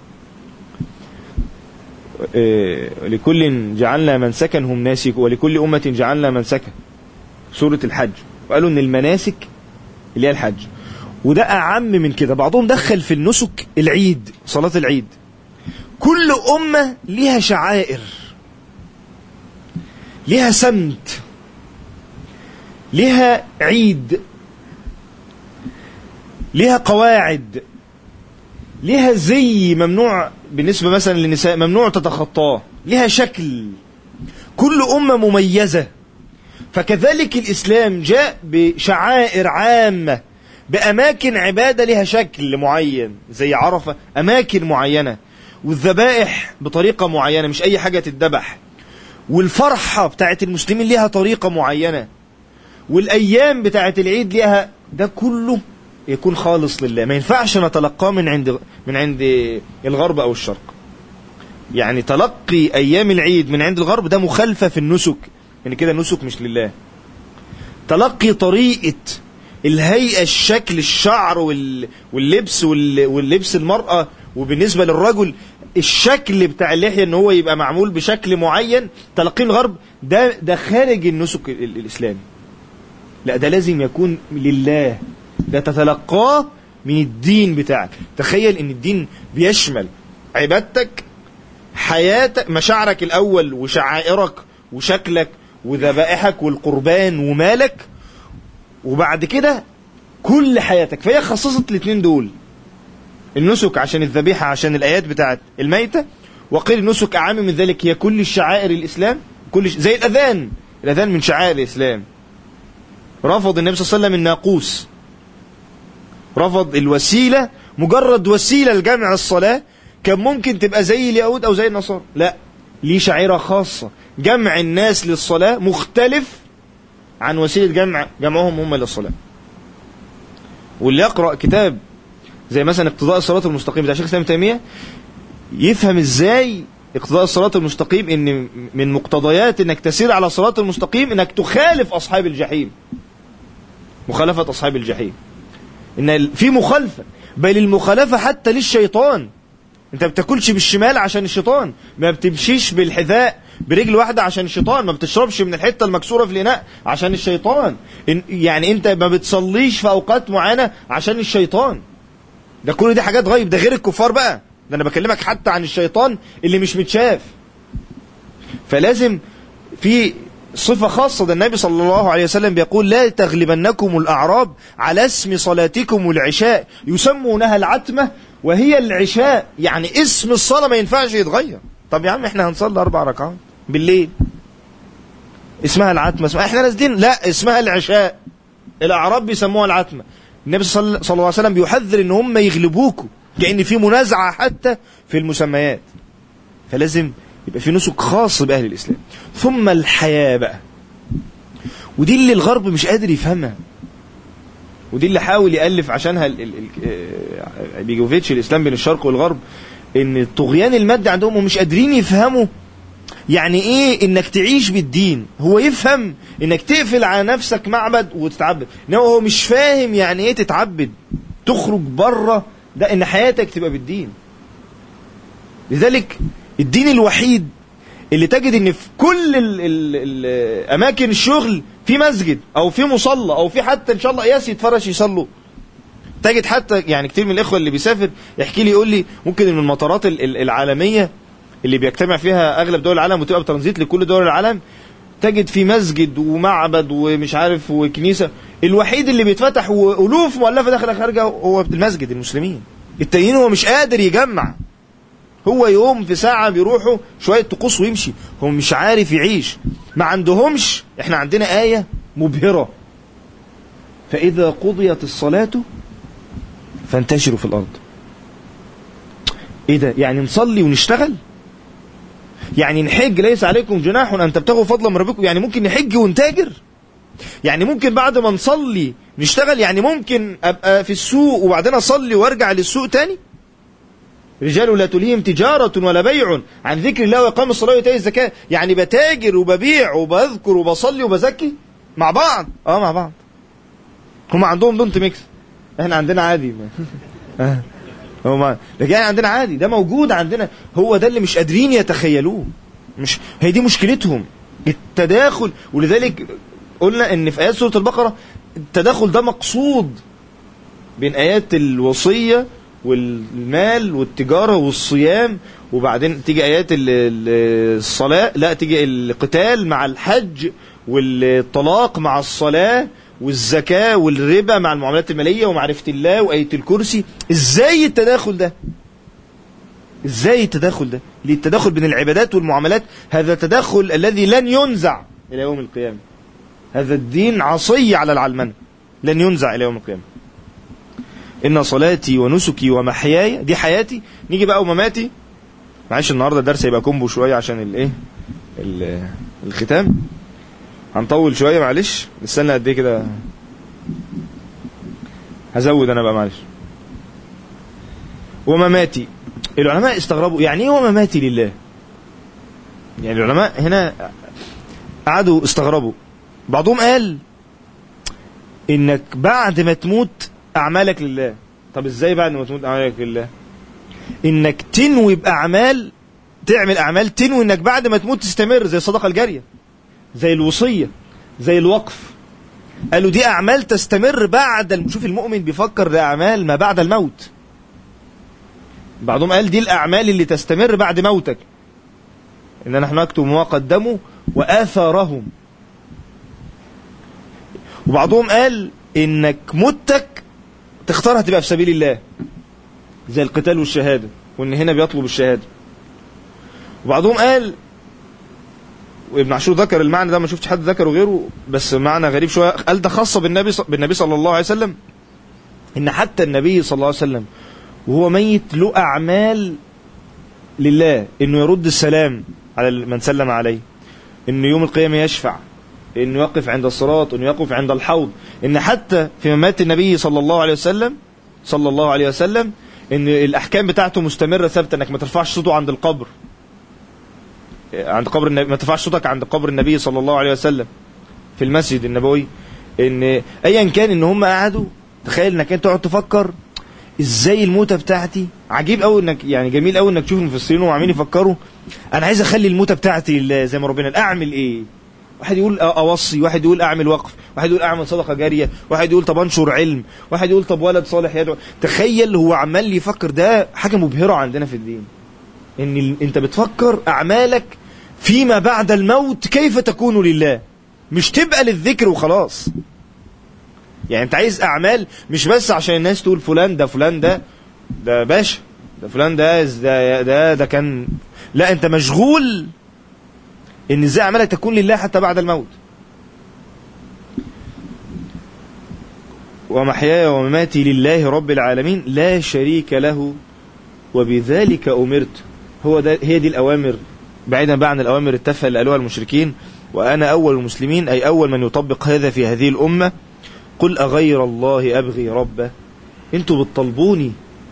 لكل جعلنا منسكا هم ناسك ولكل أمة جعلنا منسكا، سورة الحج. وقالوا ان المناسك اللي هي الحج، وده أعم من كده. بعضهم دخل في النسك العيد، صلاة العيد. كل أمة لها شعائر، لها سمت، لها عيد، لها قواعد، لها زي ممنوع بالنسبة مثلا للنساء، ممنوع تتخطاه، لها شكل، كل أمة مميزة. فكذلك الإسلام جاء بشعائر عامة، بأماكن عبادة لها شكل معين زي عرفة، أماكن معينة، والذبائح بطريقة معينة، مش أي حاجة تتذبح، والفرحة بتاعت المسلمين لها طريقة معينة، والأيام بتاعت العيد لها، ده كله يكون خالص لله. ما ينفعش نتلقاه من عند الغرب أو الشرق. يعني تلقي أيام العيد من عند الغرب ده مخالفة في النسك، يعني كده النسك مش لله. تلقي طريقة الهيئة، الشكل، الشعر واللبس واللبس المرأة، وبالنسبة للرجل الشكل بتاع اللحية ان هو يبقى معمول بشكل معين، تلقيه الغرب ده خارج النسك الإسلامي. لا، ده لازم يكون لله، ده تتلقاه من الدين بتاعك. تخيل ان الدين بيشمل عبادتك، حياتك، مشاعرك الأول وشعائرك وشكلك وذبائحك والقربان ومالك، وبعد كده كل حياتك. فهي خصصت الاثنين دول، النسك عشان الذبيحة عشان الآيات بتاعت الميتة، وقيل النسك أعم من ذلك، هي كل الشعائر الإسلام، زي الأذان من شعائر الإسلام. رفض النبي صلى الله عليه وسلم الناقوس، رفض الوسيلة، مجرد وسيلة لجمع الصلاة، كان ممكن تبقى زي اليهود أو زي النصارى. لا، ليه شعيرة خاصة، جمع الناس للصلاة مختلف عن وسيلة جمعهم هم للصلاة. واللي يقرأ كتاب زي مثلا اقتضاء الصراط المستقيم بتاع شيخ الإسلام ابن تيمية يفهم ازاي اقتضاء الصراط المستقيم ان من مقتضيات انك تسير على الصراط المستقيم انك تخالف اصحاب الجحيم، مخالفة اصحاب الجحيم، ان في مخالفة. بل المخالفة حتى للشيطان. انت ما بتاكلش بالشمال عشان الشيطان، ما بتمشيش بالحذاء برجل واحدة عشان الشيطان، ما بتشربش من الحتة المكسورة في الإناء عشان الشيطان، يعني انت ما بتصليش في أوقات معينة عشان الشيطان. ده كل دي حاجات غيب، ده غير الكفار بقى، ده انا بكلمك حتى عن الشيطان اللي مش متشاف. فلازم في صفة خاصة. ده النبي صلى الله عليه وسلم بيقول لا تغلبنكم الأعراب على اسم صلاتكم العشاء يسمونها العتمة وهي العشاء، يعني اسم الصلاة ما ينفعش يتغير. طب يا عم احنا هنصلي 4 ركعات بالليل اسمها العتمة، اسمها احنا نازلين، لا اسمها العشاء. الأعراب بيسموها العتمة. النبي صلى الله عليه وسلم بيحذر ان هم يغلبوكوا، كأن في منازعة حتى في المسميات. فلازم يبقى في نسك خاص بأهل الإسلام. ثم الحياة بقى، ودي اللي الغرب مش قادر يفهمها، ودي اللي حاول يألف عشانها بيجوفيتش الإسلام بين الشرق والغرب، ان الطغيان المادي عندهم مش قادرين يفهموا يعني ايه انك تعيش بالدين. هو يفهم انك تقفل على نفسك معبد وتتعبد، انما هو مش فاهم يعني ايه تتعبد، تخرج بره ده، ان حياتك تبقى بالدين. لذلك الدين الوحيد اللي تجد ان في كل اماكن الشغل في مسجد او في مصلى او في حتى ان شاء الله قياس يتفرش يصلوا. تجد حتى يعني كتير من الاخوه اللي بيسافر يحكي لي يقول لي ممكن من المطارات العالميه اللي بيجتمع فيها اغلب دول العالم وتبقى بترانزيت لكل دول العالم، تجد في مسجد ومعبد ومش عارف وكنيسه، الوحيد اللي بيتفتح والوف مؤلفه داخل خارجه هو المسجد المسلمين. التانيين هو مش قادر يجمع، هو يوم في ساعة بيروحوا شوية طقوس ويمشي، هو مش عارف يعيش. ما عندهمش. احنا عندنا آية مبهرة، فإذا قضيت الصلاة فانتشروا في الأرض. ايه ده؟ يعني نصلي ونشتغل؟ يعني نحج ليس عليكم جناح أن تبتغوا فضلا من ربكم؟ يعني ممكن نحج ونتاجر؟ يعني ممكن بعد ما نصلي نشتغل؟ يعني ممكن أبقى في السوق وبعدين أصلي وارجع للسوق تاني؟ رجال لا تلهيهم تجارة ولا بيع عن ذكر الله وإقام الصلاة وإيتاء الزكاة. يعني بتاجر وببيع وبذكر وبصلي وبزكي مع بعض. مع بعض. هم عندهم دونت ميكس، احنا عندنا عادي. لكن عندنا عادي، ده موجود عندنا. هو ده اللي مش قادرين يتخيلوه، مش هي دي مشكلتهم، التداخل. ولذلك قلنا ان في آيات سورة البقرة التداخل ده مقصود بين آيات الوصية والمال والتجارة والصيام، وبعدين تيجي آيات الصلاة، لا تيجي القتال مع الحج، والطلاق مع الصلاة، والزكاة والربا مع المعاملات المالية، ومعرفة الله، وآية الكرسي. ازاي التداخل ده؟ ازاي التداخل ده؟ التداخل بين العبادات والمعاملات هذا تداخل الذي لن ينزع إلى يوم القيامة. هذا الدين عصي على العلمنة، لن ينزع إلى يوم القيامة. إن صلاتي ونسكي ومحياي، دي حياتي. نيجي بقى ومماتي. معلش النهارده الدرس هيبقى كومبو شويه عشان الايه الختام، هنطول شويه معلش. استنى قد ايه كده، هزود انا بقى معلش. ومماتي، العلماء استغربوا يعني ايه ومماتي لله؟ يعني العلماء هنا قعدوا استغربوا. بعضهم قال انك بعد ما تموت اعمالك لله. طب ازاي بعد ما تموت اعمالك لله؟ انك تنوي باعمال، تعمل اعمال تنوي انك بعد ما تموت تستمر، زي الصدقه الجاريه، زي الوصيه، زي الوقف. قالوا دي اعمال تستمر بعد. شوف المؤمن بيفكر باعمال ما بعد الموت. بعضهم قال دي الاعمال اللي تستمر بعد موتك، ان نحن نكتب ما قدموا واثارهم. وبعضهم قال انك متك تختارها تبقى في سبيل الله، زي القتال والشهادة، وان هنا بيطلب الشهادة. وبعضهم قال، وابن عاشور ذكر المعنى ده، ما شفتش حد ذكره غيره، بس معنى غريب شوية، قال ده خاصة بالنبي صلى الله عليه وسلم، ان حتى النبي صلى الله عليه وسلم وهو ميت له اعمال لله، انه يرد السلام على من سلم عليه، انه يوم القيامة يشفع، انه يقف عند الصراط، انه يقف عند الحوض، ان حتى في ممات النبي صلى الله عليه وسلم ان الاحكام بتاعته مستمرة ثابتة، انك ما ترفعش صوته عند القبر، عند قبر النبي، ما ترفعش صوتك عند قبر النبي صلى الله عليه وسلم في المسجد النبوي. ان ايا كان ان هم قعدوا، تخيل انك انت تقعد تفكر ازاي الموتة بتاعتي عجيب قوي انك يعني جميل قوي انك تشوف المفسرين وهم عاملين يفكروا انا عايز اخلي الموتة بتاعتي لله زي ما ربنا اعمل ايه. واحد يقول اوصي، واحد يقول اعمل وقف، واحد يقول اعمل صدقة جارية، واحد يقول طب انشر علم، واحد يقول طب ولد صالح يدعو. تخيل هو عمال يفكر. ده حاجة مبهرة عندنا في الدين ان انت بتفكر اعمالك فيما بعد الموت كيف تكون لله، مش تبقى للذكر وخلاص. يعني انت عايز اعمال مش بس عشان الناس تقول فلان ده باشا، ده فلان ده كان، لا انت مشغول ان ازاي اعمالك تكون لله حتى بعد الموت. ومحياي ومماتي لله رب العالمين لا شريك له وبذلك امرت. هي دي الاوامر، بعيدا بقى عن الاوامر التافهه اللي قالوها المشركين. وانا اول المسلمين، اي اول من يطبق هذا في هذه الامه. قل اغير الله ابغي ربا. انتوا بتطلبوني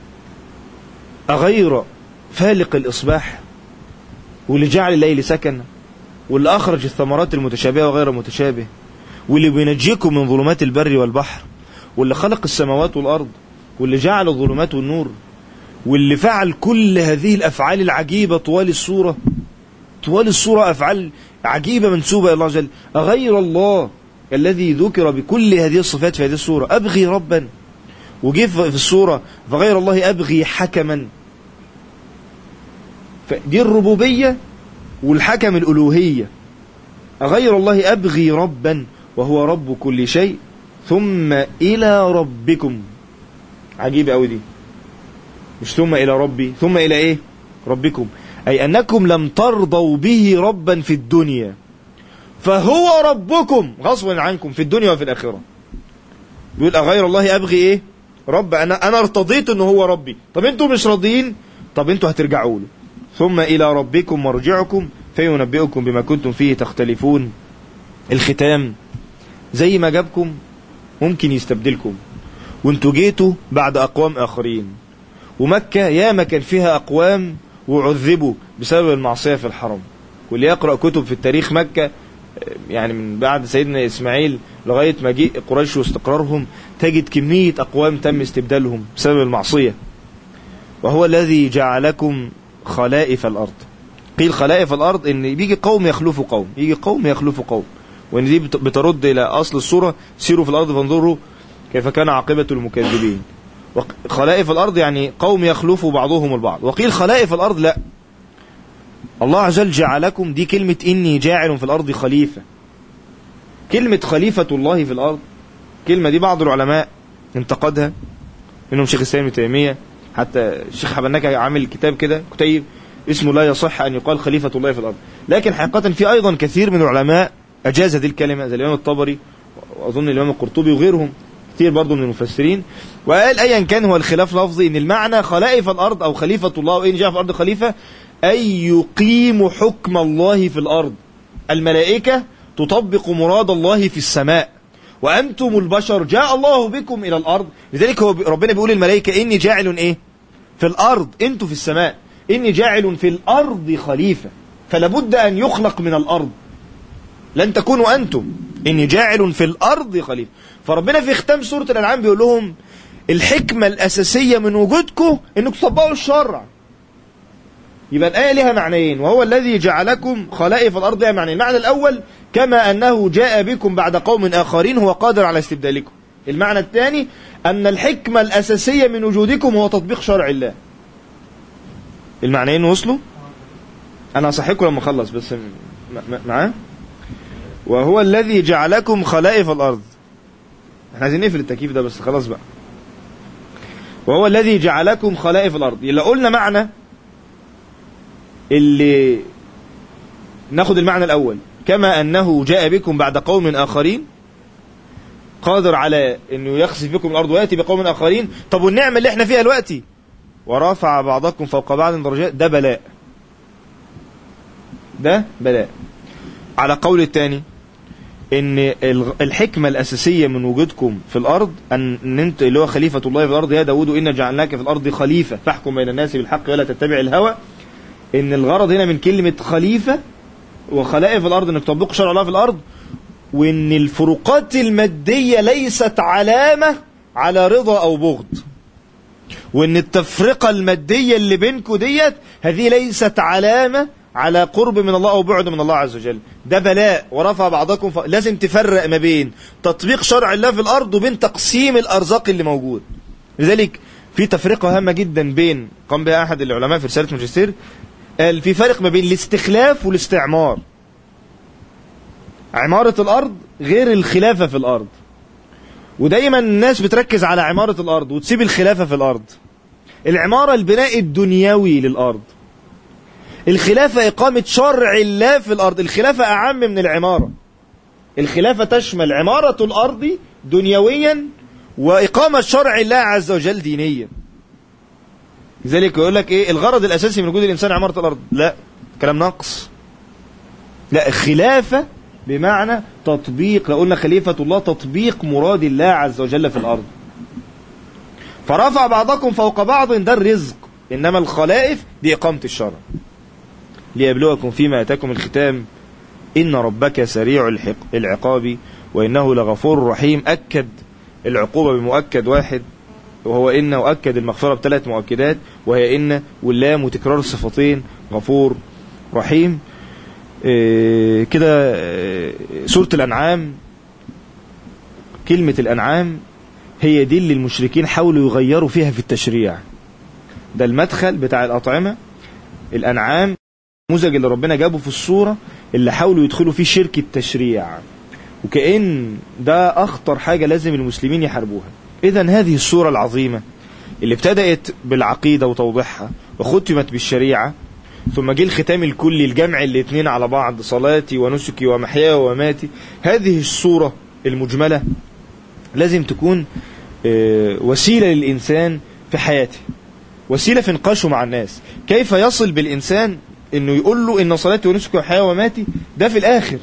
اغير فالق الاصباح واللي جعل الليل سكن واللي اخرج الثمرات المتشابهه وغير المتشابه واللي بينجيكم من ظلمات البر والبحر واللي خلق السماوات والارض واللي جعل الظلمات والنور واللي فعل كل هذه الافعال العجيبه طوال السوره افعال عجيبه منسوبه الى الله جل. اغير الله الذي ذكر بكل هذه الصفات في هذه السوره ابغي ربا، وجه في السوره فغير الله ابغي حكما. فدي الربوبيه والحكم الالوهيه. اغير الله ابغي ربا وهو رب كل شيء ثم الى ربكم. عجيبه قوي دي، مش ثم الى ربي، ثم الى ايه؟ ربكم، اي انكم لم ترضوا به ربا في الدنيا فهو ربكم غصبا عنكم في الدنيا وفي الاخره. بيقول اغير الله ابغي ايه؟ رب. انا ارتضيت انه هو ربي. طب انتوا مش راضيين، طب انتوا هترجعوا له. ثم الى ربكم مرجعكم فينبئكم بما كنتم فيه تختلفون. الختام زي ما جابكم ممكن يستبدلكم، وانتوا جيتوا بعد اقوام اخرين. ومكة ياما كان فيها اقوام وعذبوا بسبب المعصية في الحرم. واللي يقرأ كتب في التاريخ مكة يعني من بعد سيدنا إسماعيل لغاية مجيء قريش واستقرارهم تجد كمية أقوام تم استبدالهم بسبب المعصية. وهو الذي جعلكم خلائف الأرض. قيل خلائف الأرض إن بيجي قوم يخلف قوم، يجي قوم يخلف قوم، وإن دي بترد إلى أصل السورة سيروا في الأرض فانظروا كيف كان عاقبة المكذبين. خلائف الأرض يعني قوم يخلف بعضهم البعض. وقيل خلائف الأرض لا، الله عز وجل جعلكم، دي كلمة إني جاعل في الأرض خليفة. كلمة خليفة الله في الأرض، كلمة دي بعض العلماء انتقدها، منهم شيخ الإسلام ابن تيمية، حتى الشيخ حبناك عامل كتاب كده كتيب اسمه لا يصح أن يقال خليفة الله في الأرض. لكن حقيقة في أيضا كثير من العلماء أجاز هذه الكلمة زي الإمام الطبري وأظن الإمام القرطبي وغيرهم كثير برضو من المفسرين. وقال أيا كان هو الخلاف لفظي إن المعنى خلائف الأرض أو خليفة الله، وإن جاء في الأرض خليفة أي يقيم حكم الله في الأرض. الملائكة تطبق مراد الله في السماء، وأنتم البشر جاء الله بكم إلى الأرض. لذلك هو ربنا بيقول الملائكة إني جاعل إيه في الأرض، أنتم في السماء، إني جاعل في الأرض خليفة. فلابد أن يخلق من الأرض، لن تكونوا أنتم، إني جاعل في الأرض خليفة. فربنا في ختام سورة الأنعام بيقول لهم الحكمة الأساسية من وجودكم إنكم تطبقوا الشرع. يبقى الآية لها معنيين، وهو الذي جعلكم خلائف الأرض لها معنيين. المعنى الأول كما أنه جاء بكم بعد قوم آخرين هو قادر على استبدالكم. المعنى الثاني أن الحكمة الأساسية من وجودكم هو تطبيق شرع الله. المعنيين وصلوا؟ أنا أصحيكم لما أخلص بس معاه. وهو الذي جعلكم خلائف الأرض. احنا عايزين نقفل التكييف ده بس خلاص بقى. وهو الذي جعلكم خلائف الأرض. إلا قلنا معنى اللي ناخد المعنى الأول كما أنه جاء بكم بعد قوم آخرين قادر على أنه يخسف بكم الأرض ويأتي بقوم آخرين. طب والنعمة اللي احنا فيها دلوقتي ورافع بعضكم فوق بعض درجات، ده بلاء، ده بلاء. على قول الثاني ان الحكمة الأساسية من وجودكم في الأرض أن انت اللي هو خليفة الله في الأرض يا داود إنا جعلناك في الأرض خليفة فاحكم بين الناس بالحق ولا تتبع الهوى. ان الغرض هنا من كلمة خليفة وخلائف الأرض انك تطبق شرع الله في الأرض، وان الفروقات المادية ليست علامة على رضا أو بغض. وان التفرقة المادية اللي بينكم ديت هذه ليست علامة على قرب من الله او بعد من الله عز وجل، ده بلاء. ورفع بعضكم لازم تفرق ما بين تطبيق شرع الله في الارض وبين تقسيم الارزاق اللي موجود. لذلك في تفرقة هامة جدا بين قام بها احد العلماء في رسالة ماجستير، قال في فرق ما بين الاستخلاف والاستعمار. عمارة الارض غير الخلافة في الارض، ودايما الناس بتركز على عمارة الارض وتسيب الخلافة في الارض. العمارة البناء الدنيوي للارض، الخلافة إقامة شرع الله في الأرض. الخلافة أعم من العمارة. الخلافة تشمل عمارة الأرض دنيويا وإقامة شرع الله عز وجل دينيا. لذلك يقول لك إيه الغرض الأساسي من وجود الإنسان عمارة الأرض؟ لا، كلام نقص. لا، الخلافة بمعنى تطبيق، لو قلنا خليفة الله تطبيق مراد الله عز وجل في الأرض. فرفع بعضكم فوق بعض، ده الرزق، إنما الخلائف دي إقامة الشرع. ليبلوكم فيما أتاكم الختام إن ربك سريع العقاب وإنه لغفور رحيم. أكد العقوبة بمؤكد واحد وهو إن، وأكد المغفرة ب3 مؤكدات وهي إن واللام، وتكرار الصفتين غفور رحيم. كده سورة الأنعام، كلمة الأنعام هي دي اللي المشركين حاولوا يغيروا فيها في التشريع. ده المدخل بتاع الأطعمة. الأنعام نموذج اللي ربنا جابه في الصورة اللي حاولوا يدخلوا فيه شرك التشريع، وكأن ده أخطر حاجة لازم المسلمين يحاربوها. إذن هذه الصورة العظيمة اللي ابتدأت بالعقيدة وتوضيحها وختمت بالشريعة، ثم جه الختام الكلي الجمع الاثنين على بعض، صلاتي ونسكي ومحياي ومماتي. هذه الصورة المجملة لازم تكون وسيلة للإنسان في حياته، وسيلة في نقاشه مع الناس. كيف يصل بالإنسان انه يقول له ان صلاتي ونسكي وحياي ومماتي ده في الاخر.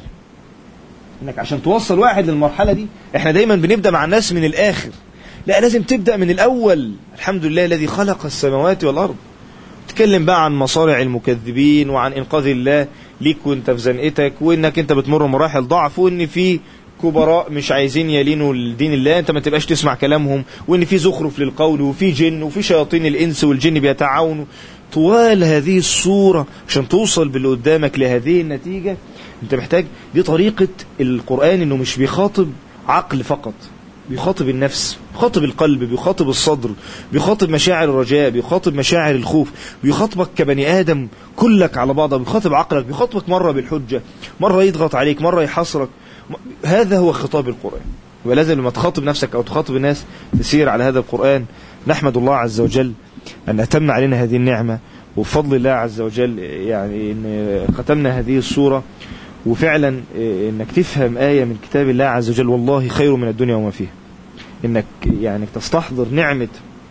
انك عشان توصل واحد للمرحلة دي، احنا دايما بنبدأ مع الناس من الاخر. لا، لازم تبدأ من الاول. الحمد لله الذي خلق السماوات والارض. تتكلم بقى عن مصارع المكذبين وعن انقاذ الله ليك وانت في زنقتك، وانك انت بتمر مراحل ضعف، وان في كبراء مش عايزين يلينوا لدين الله انت ما تبقاش تسمع كلامهم، وان في زخرف للقول، وفي جن، وفي شياطين الانس والجن بيتعاونوا. طوال هذه الصورة عشان توصل باللي قدامك لهذه النتيجة انت محتاج، دي طريقة القرآن، انه مش بيخاطب عقل فقط، بيخاطب النفس، بيخاطب القلب، بيخاطب الصدر، بيخاطب مشاعر الرجاء، بيخاطب مشاعر الخوف، بيخاطبك كبني آدم كلك على بعضه، بيخاطب عقلك، بيخاطبك مرة بالحجة، مرة يضغط عليك، مرة يحصرك. هذا هو خطاب القرآن. ولازم لما تخاطب نفسك أو تخاطب الناس تسير على هذا القرآن. نحمد الله عز وجل أن أتم علينا هذه النعمة، وبفضل الله عز وجل يعني إن ختمنا هذه السورة. وفعلا إنك تفهم آية من كتاب الله عز وجل والله خير من الدنيا وما فيها. إنك يعني تستحضر نعمة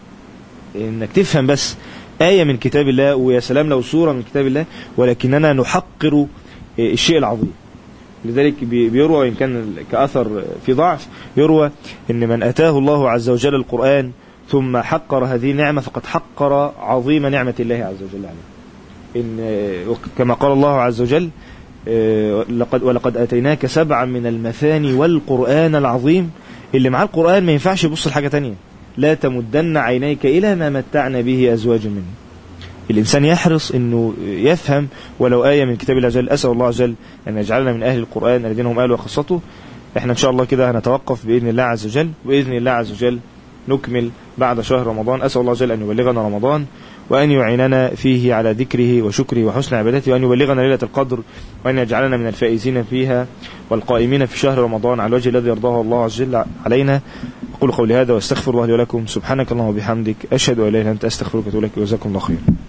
إنك تفهم بس آية من كتاب الله، ويا سلام لو سورة من كتاب الله، ولكننا نحقر الشيء العظيم. لذلك بيروى، وإن كان كأثر في ضعف، يروى إن من أتاه الله عز وجل القرآن ثم حقر هذه النعمة فقد حقر عظيم نعمة الله عز وجل عليه. إن كما قال الله عز وجل ولقد أتيناك 7 من المثاني والقرآن العظيم. اللي معاه القرآن ما ينفعش يبص لحاجة تانية. لا تمدن عينيك إلى ما متعنا به أزواج منه. الإنسان يحرص أنه يفهم ولو آية من كتاب الله عز وجل. أسأل الله عز وجل أن يجعلنا من أهل القرآن الذين هم أهل وخاصته. احنا إن شاء الله كده هنتوقف بإذن الله عز وجل، وبإذن الله عز وجل نكمل بعد شهر رمضان. أسأل الله عز وجل أن يبلغنا رمضان، وأن يعيننا فيه على ذكره وشكره وحسن عبادته، وأن يبلغنا ليلة القدر، وأن يجعلنا من الفائزين فيها والقائمين في شهر رمضان على الوجه الذي يرضاه الله عز وجل علينا. أقول قولي هذا واستغفر الله لي ولكم. سبحانك اللهم وبحمدك، أشهد أن لا إله إلا أنت، أستغفرك وأتوب إليك. جزاكم الله خير.